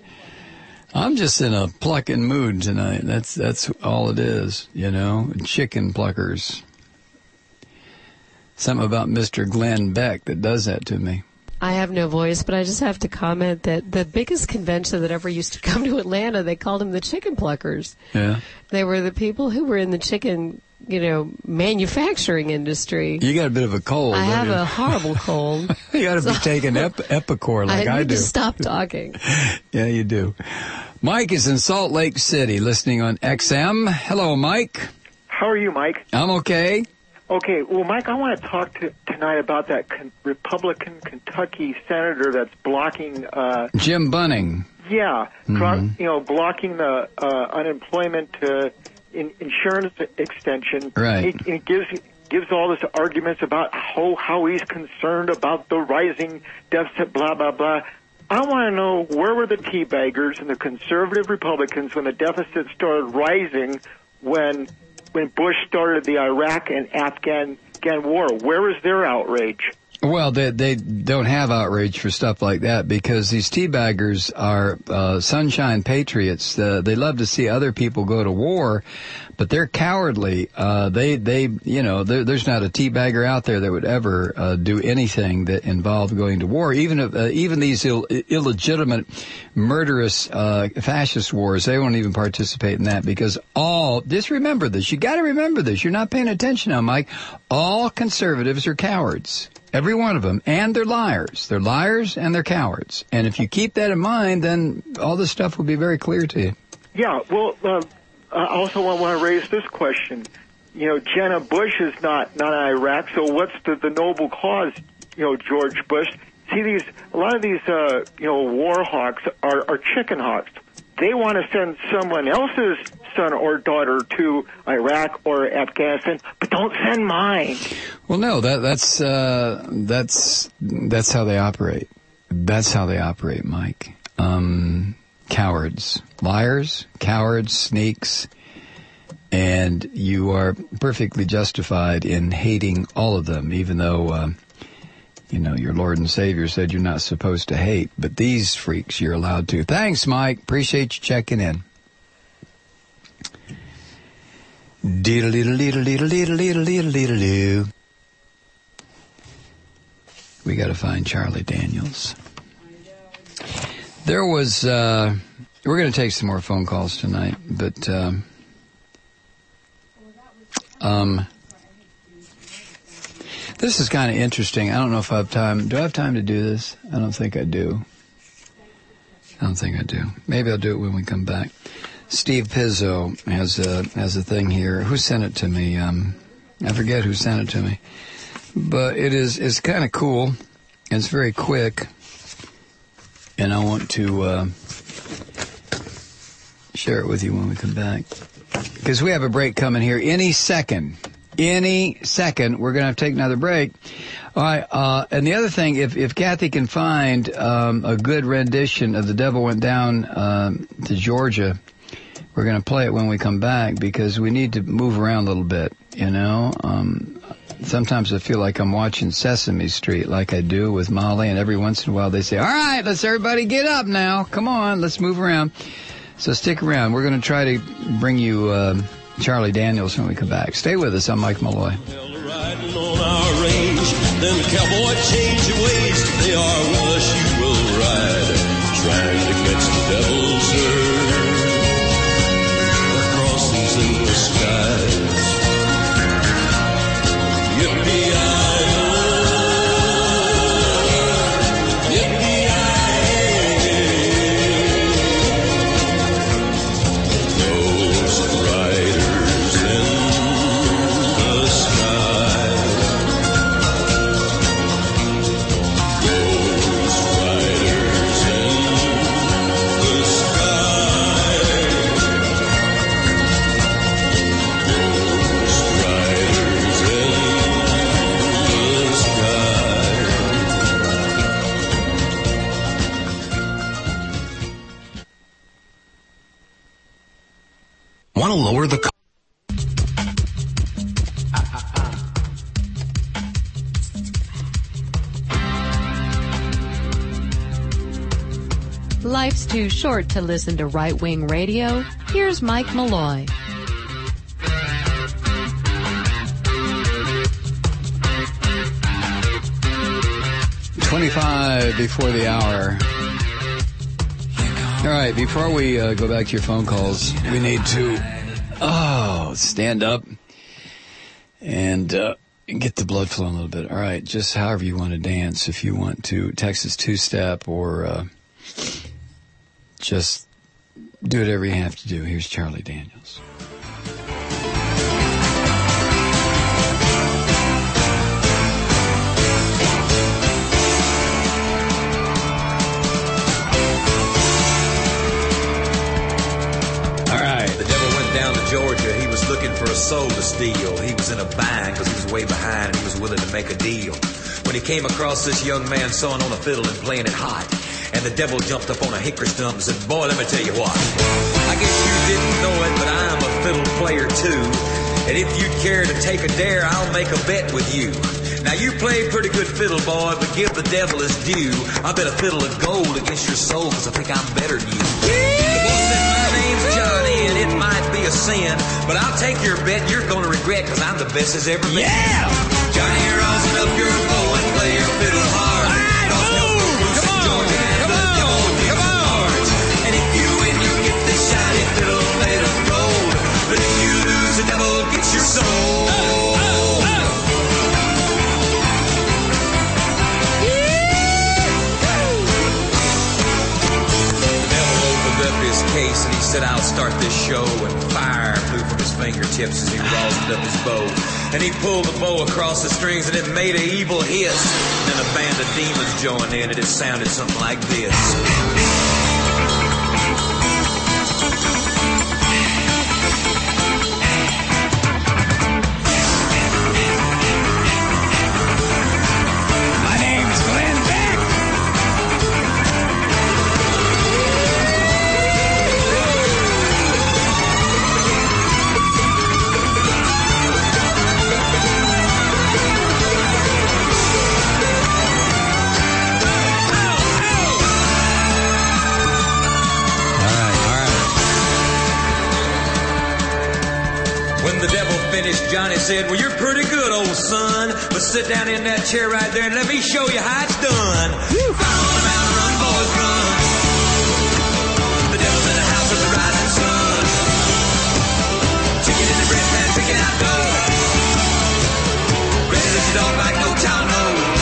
I'm just in a plucking mood tonight. That's that's all it is, you know. Chicken pluckers. Something about Mister Glenn Beck that does that to me. I have no voice, but I just have to comment that the biggest convention that ever used to come to Atlanta, they called them the Chicken Pluckers. Yeah. They were the people who were in the chicken, you know, manufacturing industry. You got a bit of a cold. I have you? a horrible cold. You got to so be taking ep- Epicor like I, I do. need to stop talking. Yeah, you do. Mike is in Salt Lake City listening on X M. Hello, Mike. How are you, Mike? I'm okay. Okay, well, Mike, I want to talk to, tonight about that con- Republican Kentucky senator that's blocking... Uh, Jim Bunning. Yeah, Mm-hmm. pro- you know, blocking the uh, unemployment uh, in- insurance extension. Right. He, he gives gives all this arguments about how, how he's concerned about the rising deficit, blah, blah, blah. I want to know, where were the teabaggers and the conservative Republicans when the deficit started rising when... when Bush started the Iraq and Afghan, Afghan war? Where was their outrage? Well, they they don't have outrage for stuff like that because these teabaggers are uh, sunshine patriots. Uh, they love to see other people go to war, but they're cowardly. Uh, they they you know there's not a teabagger out there that would ever uh, do anything that involved going to war. Even if, uh, even these Ill, illegitimate, murderous uh, fascist wars, they won't even participate in that because all. Just remember this. You got to remember this. You're not paying attention now, Mike. All conservatives are cowards. Every one of them. And they're liars. They're liars and they're cowards. And if you keep that in mind, then all this stuff will be very clear to you. Yeah, well, uh, I also want to raise this question. You know, Jenna Bush is not, not in Iraq, so what's the, the noble cause, you know, George Bush? See, these a lot of these, uh, you know, war hawks are, are chicken hawks. They want to send someone else's son or daughter to Iraq or Afghanistan, but don't send mine. Well, no, that, that's uh, that's that's how they operate. That's how they operate, Mike. Um, cowards, liars, cowards, sneaks, and you are perfectly justified in hating all of them, even though. Uh, You know, your Lord and Savior said you're not supposed to hate, but these freaks you're allowed to. Thanks, Mike. Appreciate you checking in. Diddle-diddle-diddle-diddle-diddle-diddle-diddle-diddle-diddle-doo. We got to find Charlie Daniels. There was, uh, we're going to take some more phone calls tonight, but, um, um, this is kind of interesting. I don't know if I have time. Do I have time to do this? I don't think I do. I don't think I do. Maybe I'll do it when we come back. Steve Pizzo has a has a thing here. Who sent it to me? Um, I forget who sent it to me. But it is it's kind of cool. It's very quick. And I want to uh, share it with you when we come back. Because we have a break coming here any second. any second. We're going to have to take another break. All right, uh, and the other thing, if, if Kathy can find um, a good rendition of The Devil Went Down um, to Georgia, we're going to play it when we come back because we need to move around a little bit, you know. Um, sometimes I feel like I'm watching Sesame Street like I do with Molly, and every once in a while they say, all right, let's everybody get up now. Come on, let's move around. So stick around. We're going to try to bring you uh, Charlie Daniels when we come back. Stay with us. I'm Mike Malloy. Riding on our range, then the cowboy change your ways. They are with us, you will ride, trying to catch the devil's herd across these endless skies. Yippee-yi-oh, yippee-yi-hey, those riders in the sky. Want to lower the cost? Life's too short to listen to right-wing radio. Here's Mike Malloy. twenty-five before the hour. All right, before we uh, go back to your phone calls, we need to, oh, stand up and uh, get the blood flowing a little bit. All right, just however you want to dance. If you want to Texas two-step or uh, just do whatever you have to do. Here's Charlie Daniels. Georgia, he was looking for a soul to steal. He was in a bind because he was way behind and he was willing to make a deal. When he came across this young man sawing on a fiddle and playing it hot, and the devil jumped up on a hickory stump and said, boy, let me tell you what. I guess you didn't know it, but I'm a fiddle player too. And if you'd care to take a dare, I'll make a bet with you. Now you play pretty good fiddle, boy, but give the devil his due. I bet a fiddle of gold against your soul because I think I'm better than you. Johnny, and it might be a sin, but I'll take your bet you're going to regret because I'm the best as ever been. Yeah! Johnny, rosin up your bow and play your fiddle hard. Right, no fools in Georgia and the devil will deal some cards. And if you win, you get this shiny fiddle made of gold. But if you lose, the devil gets your soul. Oh, oh, oh. His case and he said, I'll start this show, and fire flew from his fingertips as he rosined up his bow, and he pulled the bow across the strings and it made an evil hiss, and then a band of demons joined in and it sounded something like this. Johnny said, well, you're pretty good, old son, but sit down in that chair right there and let me show you how it's done. Woo. Fire on about, run, boys, run. The devil's in the house of the rising sun. Chicken in the bread pan, chicken out door. Ready as a dog like no child knows.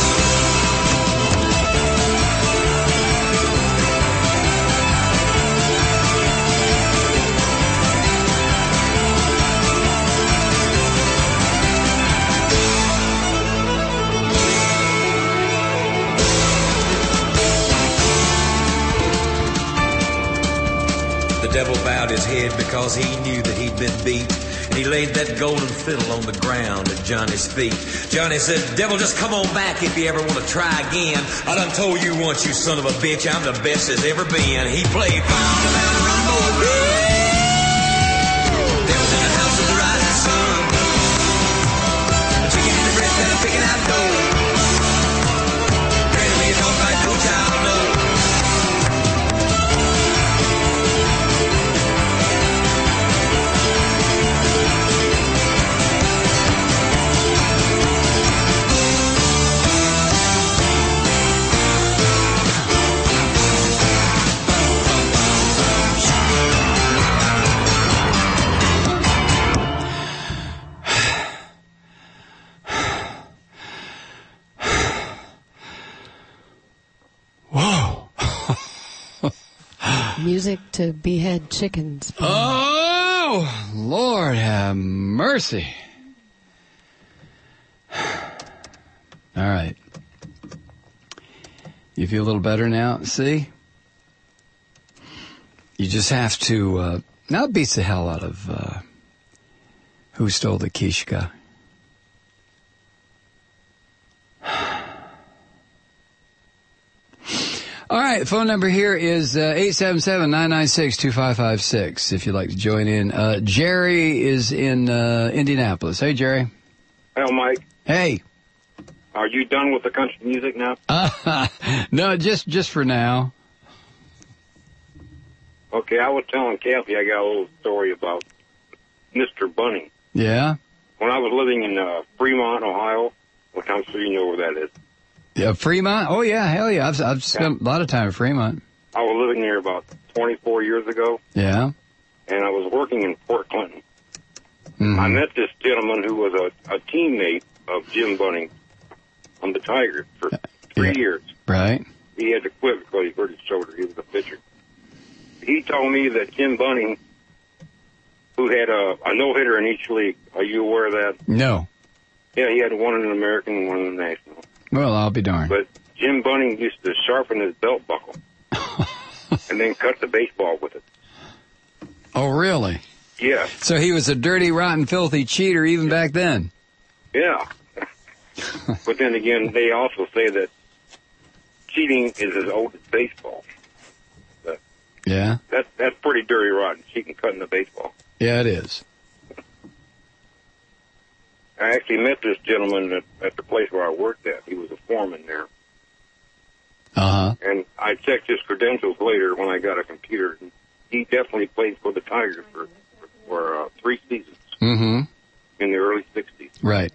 The devil bowed his head because he knew that he'd been beat. He laid that golden fiddle on the ground at Johnny's feet. Johnny said, devil, just come on back if you ever want to try again. I done told you once, you son of a bitch, I'm the best there's ever been. He played Round Around the Rumble. Devil's in the house with the rising sun. Chicken in the breast and I'm picking out dough. Granny me talk like no child knows. Music to behead chickens. Oh, Lord have mercy. All right. You feel a little better now? See? You just have to, uh, now it beats the hell out of, uh, Who Stole the Kishka. All right, the phone number here is uh, eight seven seven, nine nine six, two five five six if you'd like to join in. Uh, Jerry is in uh, Indianapolis. Hey, Jerry. Hello, Mike. Hey. Are you done with the country music now? Uh, no, just just for now. Okay, I was telling Kathy I got a little story about Mister Bunning. Yeah? When I was living in uh, Fremont, Ohio, which I'm sure you know where that is. Yeah, Fremont? Oh, yeah, hell yeah. I've, I've spent yeah. a lot of time in Fremont. I was living there about twenty-four years ago. Yeah? And I was working in Port Clinton. Mm-hmm. I met this gentleman who was a, a teammate of Jim Bunning on the Tigers for three yeah. years. Right. He had to quit because he hurt his shoulder. He was a pitcher. He told me that Jim Bunning, who had a, a no-hitter in each league, are you aware of that? No. Yeah, he had one in the American and one in the National. Well, I'll be darned. But Jim Bunning used to sharpen his belt buckle and then cut the baseball with it. Oh, really? Yeah. So he was a dirty, rotten, filthy cheater even back then? Yeah. But then again, they also say that cheating is as old as baseball. But yeah? That, that's pretty dirty, rotten, cheating, cutting the baseball. Yeah, it is. I actually met this gentleman at, at the place where I worked at. He was a foreman there. Uh-huh. And I checked his credentials later when I got a computer. And he definitely played for the Tigers for, for, for uh, three seasons mm-hmm. in the early sixties. Right.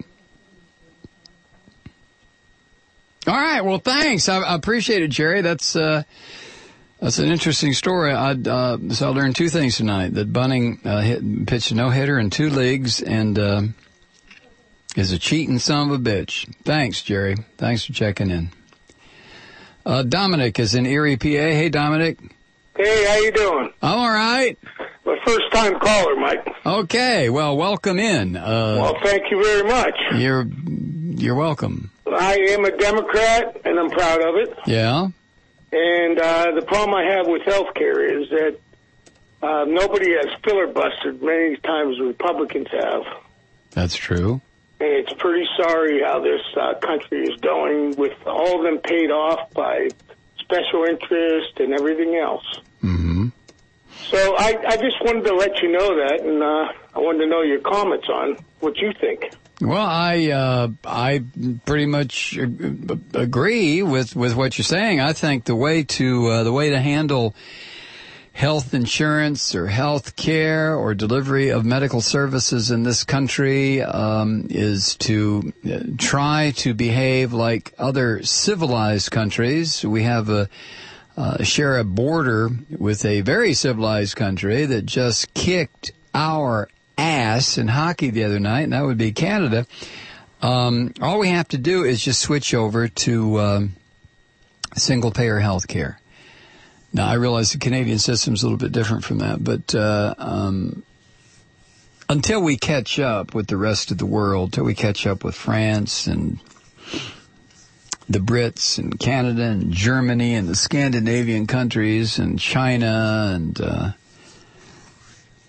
All right. Well, thanks. I, I appreciate it, Jerry. That's uh, that's an interesting story. I uh, so I learned two things tonight: that Bunning uh, hit, pitched a no-hitter in two leagues, and uh, is a cheating son of a bitch. Thanks, Jerry. Thanks for checking in. Uh, Dominic is in Erie, P A. Hey, Dominic. Hey, how you doing? I'm all right. My first-time caller, Mike. Okay. Well, welcome in. Uh, well, thank you very much. You're you're welcome. I am a Democrat, and I'm proud of it. Yeah. And uh, the problem I have with health care is that uh, nobody has filibustered many times Republicans have. That's true. And it's pretty sorry how this uh, country is going with all of them paid off by special interest and everything else. Mm-hmm. So I, I just wanted to let you know that, and uh, I wanted to know your comments on what you think. Well, I uh, I pretty much agree with, with what you're saying. I think the way to uh, the way to handle health insurance or health care or delivery of medical services in this country um, is to try to behave like other civilized countries. We have a uh, share a border with a very civilized country that just kicked our ass in hockey the other night, and that would be Canada. Um, all we have to do is just switch over to um, single-payer health care. Now, I realize the Canadian system is a little bit different from that, but uh, um, until we catch up with the rest of the world, until we catch up with France and the Brits and Canada and Germany and the Scandinavian countries and China and uh,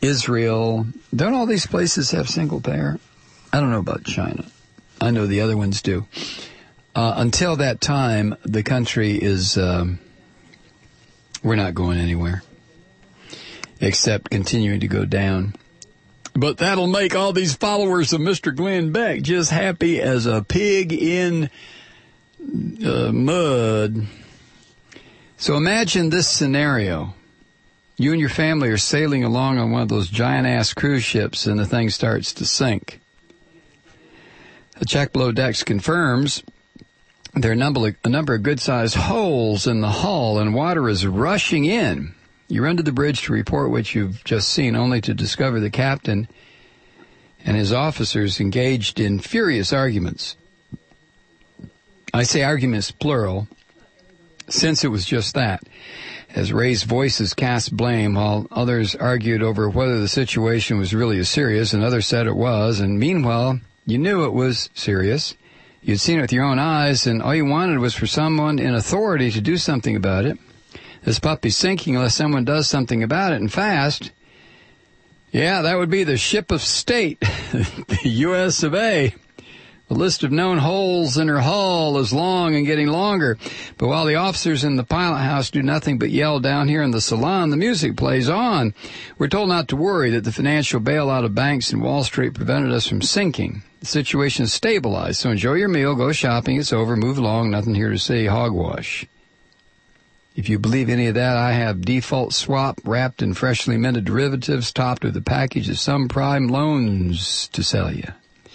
Israel. Don't all these places have single payer? I don't know about China. I know the other ones do. Uh, until that time, the country is, um, we're not going anywhere, except continuing to go down. But that'll make all these followers of Mister Glenn Beck just happy as a pig in uh, mud. So imagine this scenario. You and your family are sailing along on one of those giant-ass cruise ships, and the thing starts to sink. A check below decks confirms there are a number, a number of good-sized holes in the hull, and water is rushing in. You run to the bridge to report what you've just seen, only to discover the captain and his officers engaged in furious arguments. I say arguments plural, since it was just that, as raised voices cast blame while others argued over whether the situation was really as serious, and others said it was, and meanwhile, you knew it was serious. You'd seen it with your own eyes, and all you wanted was for someone in authority to do something about it. This puppy's sinking unless someone does something about it, and fast. Yeah, that would be the ship of state, the U S of A. The list of known holes in her hull is long and getting longer. But while the officers in the pilot house do nothing but yell down here in the salon, the music plays on. We're told not to worry, that the financial bailout of banks and Wall Street prevented us from sinking. The situation is stabilized, so enjoy your meal, go shopping, it's over, move along, nothing here to see, hogwash. If you believe any of that, I have default swap wrapped in freshly minted derivatives topped with a package of some prime loans to sell you.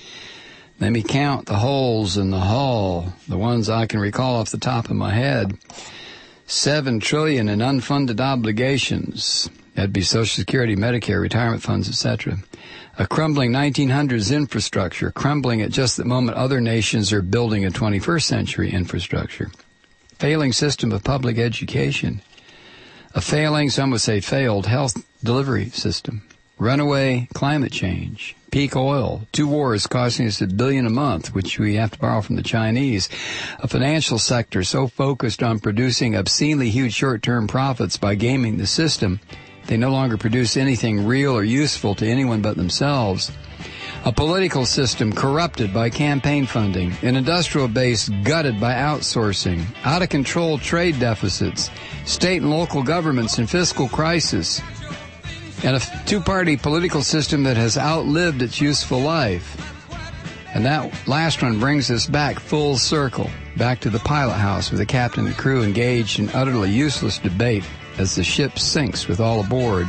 Let me count the holes in the hull, the ones I can recall off the top of my head. Seven trillion in unfunded obligations. That'd be Social Security, Medicare, retirement funds, et cetera. A crumbling nineteen hundreds infrastructure, crumbling at just the moment other nations are building a twenty-first century infrastructure. Failing system of public education. A failing, some would say failed, health delivery system. Runaway climate change. Peak oil. Two wars costing us a billion a month, which we have to borrow from the Chinese. A financial sector so focused on producing obscenely huge short-term profits by gaming the system, they no longer produce anything real or useful to anyone but themselves. A political system corrupted by campaign funding. An industrial base gutted by outsourcing. Out-of-control trade deficits. State and local governments in fiscal crisis. And a two-party political system that has outlived its useful life. And that last one brings us back full circle, back to the pilot house where the captain and the crew engaged in utterly useless debate as the ship sinks with all aboard.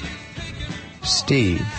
Steve.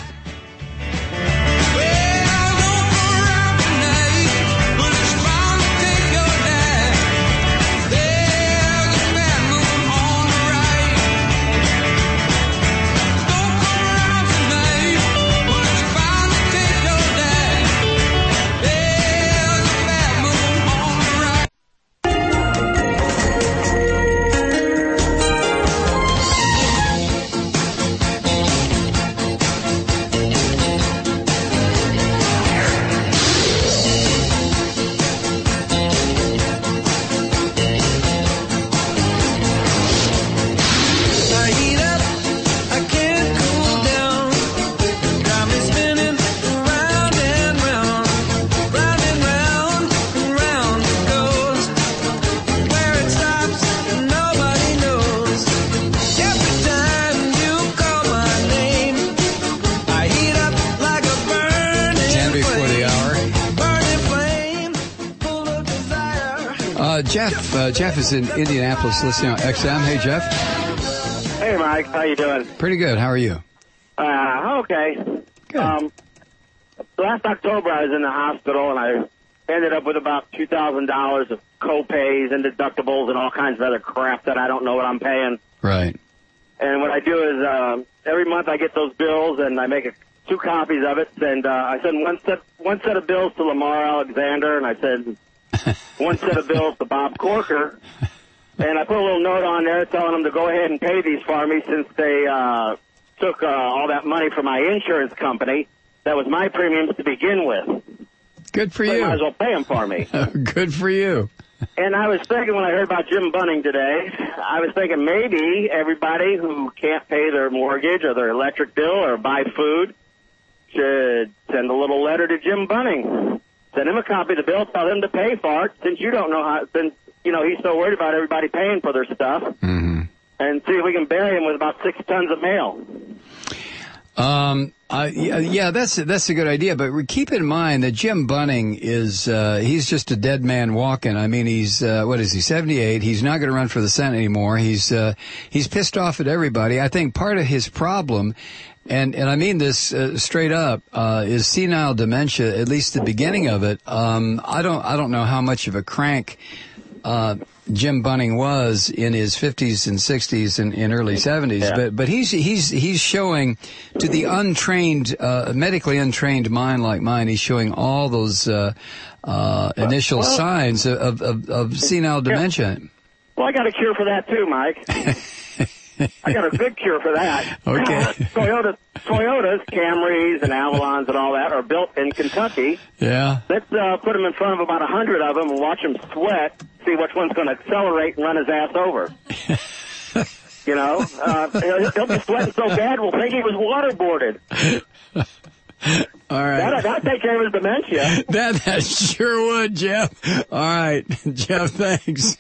Jeff, uh, Jeff is in Indianapolis listening on X M. Hey, Jeff. Hey, Mike. How you doing? Pretty good. How are you? Uh, okay. Good. Um, last October, I was in the hospital, and I ended up with about two thousand dollars of co-pays and deductibles and all kinds of other crap that I don't know what I'm paying. Right. And what I do is uh, every month I get those bills, and I make a, two copies of it, and uh, I send one set, one set of bills to Lamar Alexander, and I send one set of bills to Bob Corker, and I put a little note on there telling them to go ahead and pay these for me since they uh, took uh, all that money from my insurance company. That was my premiums to begin with. Good for so you. They might as well pay them for me. Good for you. And I was thinking when I heard about Jim Bunning today, I was thinking maybe everybody who can't pay their mortgage or their electric bill or buy food should send a little letter to Jim Bunning. Send him a copy of the bill, tell him to pay for it, since you don't know how, since, you know, he's so worried about everybody paying for their stuff. Mm-hmm. And see if we can bury him with about six tons of mail. Um, uh, yeah, yeah, that's that's a good idea. But keep in mind that Jim Bunning is uh, he's just a dead man walking. I mean, he's uh, what is he, seventy-eight? He's not going to run for the Senate anymore. He's uh, he's pissed off at everybody. I think part of his problem, and and I mean this uh, straight up, uh, is senile dementia. At least the beginning of it. Um, I don't I don't know how much of a crank Uh, Jim Bunning was in his fifties and sixties and, and early seventies, Yeah. but but he's he's he's showing to the untrained, uh, medically untrained mind like mine. He's showing all those uh, uh, initial Well- signs of, of of senile dementia. Well, I got a cure for that too, Mike. I got a good cure for that. Okay. Toyota, Toyotas, Camrys, and Avalons and all that are built in Kentucky. Yeah. Let's uh, put him in front of about a hundred of them and watch him sweat, see which one's going to accelerate and run his ass over. You know, uh, he'll, he'll be sweating so bad we'll think he was waterboarded. All right. That'll, that'll take care of his dementia. That that sure would, Jeff. All right, Jeff. Thanks.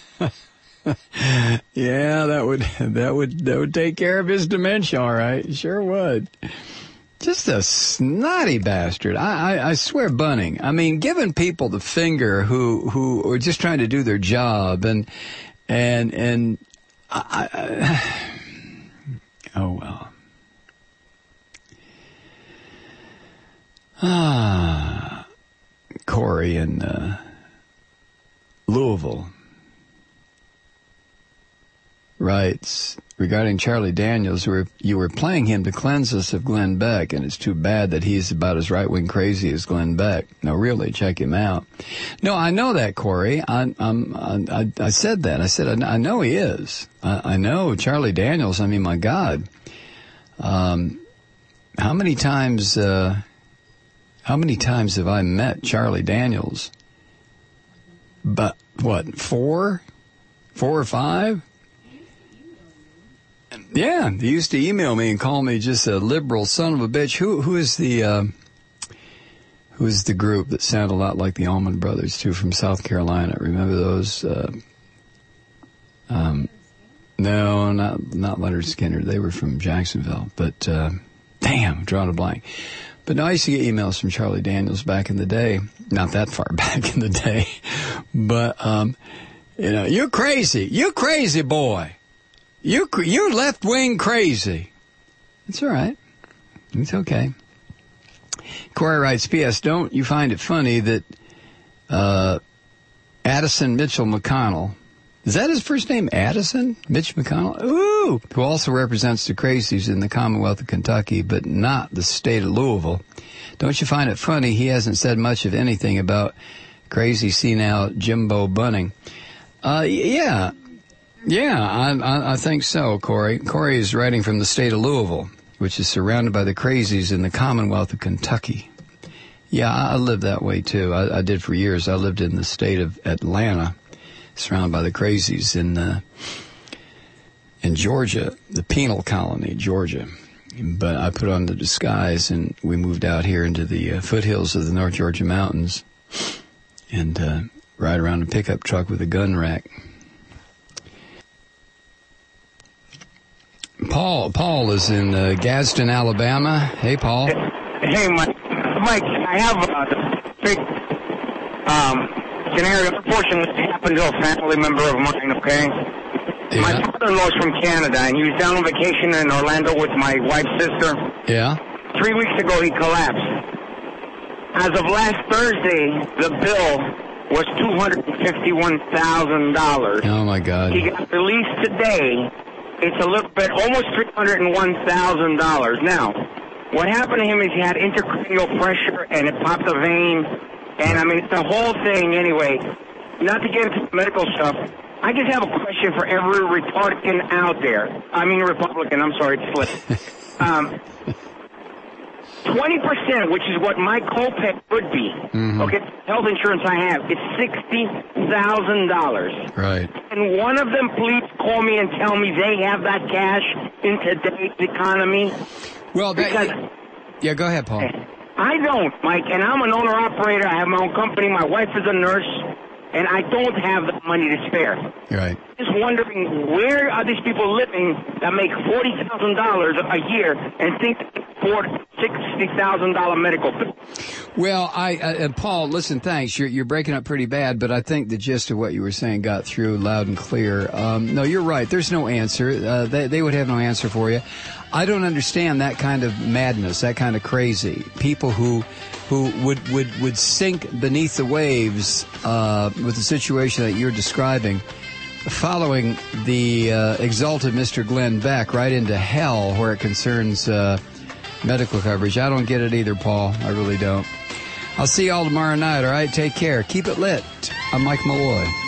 Yeah, that would that would that would take care of his dementia. All right, sure would. Just a snotty bastard. I, I, I swear, Bunning. I mean, giving people the finger who who are just trying to do their job, and and and I, I, oh well. Ah, Corey in uh, Louisville writes, regarding Charlie Daniels, where you were playing him to cleanse us of Glenn Beck, and it's too bad that he's about as right-wing crazy as Glenn Beck. No, really, check him out. No, I know that, Corey. I, I'm, I, I said that. I said, I, I know he is. I, I know Charlie Daniels. I mean, my God. Um, how many times, uh, how many times have I met Charlie Daniels? But, what, four? Four or five? Yeah, he used to email me and call me just a liberal son of a bitch. Who who is the uh, who is the group that sound a lot like the Allman Brothers too, from South Carolina? Remember those? Uh, um, no, not not Leonard Skinner. They were from Jacksonville. But uh, damn, drawing a blank. But no, I used to get emails from Charlie Daniels back in the day. Not that far back in the day, but um, you know, you're crazy. You crazy boy. You you left wing crazy. It's all right. It's okay. Corey writes, P S. Don't you find it funny that uh, Addison Mitchell McConnell, is that his first name, Addison Mitch McConnell? Ooh, who also represents the crazies in the Commonwealth of Kentucky, but not the state of Louisville. Don't you find it funny he hasn't said much of anything about crazy senile Jimbo Bunning? Uh, yeah. Yeah, I, I, I think so, Corey. Corey is writing from the state of Louisville, which is surrounded by the crazies in the Commonwealth of Kentucky. Yeah, I, I lived that way, too. I, I did for years. I lived in the state of Atlanta, surrounded by the crazies in uh, in Georgia, the penal colony, Georgia. But I put on the disguise, and we moved out here into the uh, foothills of the North Georgia mountains and uh, ride around a pickup truck with a gun rack. Paul Paul is in uh, Gadsden, Alabama. Hey, Paul. Hey, Mike. Mike, I have a big um, scenario. Unfortunately, it happened to a family member of mine, okay? Yeah. My father-in-law's from Canada, and he was down on vacation in Orlando with my wife's sister. Yeah. Three weeks ago, he collapsed. As of last Thursday, the bill was two hundred fifty-one thousand dollars. Oh, my God. He got released today. It's a little bit, almost three hundred one thousand dollars. Now, what happened to him is he had intracranial pressure, and it popped a vein. And, I mean, it's the whole thing anyway. Not to get into medical stuff, I just have a question for every Republican out there. I mean, Republican, I'm sorry, it's slipped. Um, twenty percent, which is what my copay would be, Mhm. okay, health insurance I have, it's sixty thousand dollars. Right. Can one of them please call me and tell me they have that cash in today's economy? Well, that, because yeah, go ahead, Paul. I don't, Mike, and I'm an owner-operator. I have my own company. My wife is a nurse, and I don't have the money to spare. Right. Just wondering, where are these people living that make forty thousand dollars a year and think they can afford sixty thousand dollars medical bill? Well, I uh, uh, Paul, listen, thanks. You're you're breaking up pretty bad, but I think the gist of what you were saying got through loud and clear. Um, no, you're right. There's no answer. Uh, they they would have no answer for you. I don't understand that kind of madness, that kind of crazy. People who who would would would sink beneath the waves uh, with the situation that you're describing, following the uh, exalted Mister Glenn Beck right into hell where it concerns uh, medical coverage. I don't get it either, Paul. I really don't. I'll see you all tomorrow night, all right? Take care. Keep it lit. I'm Mike Malloy.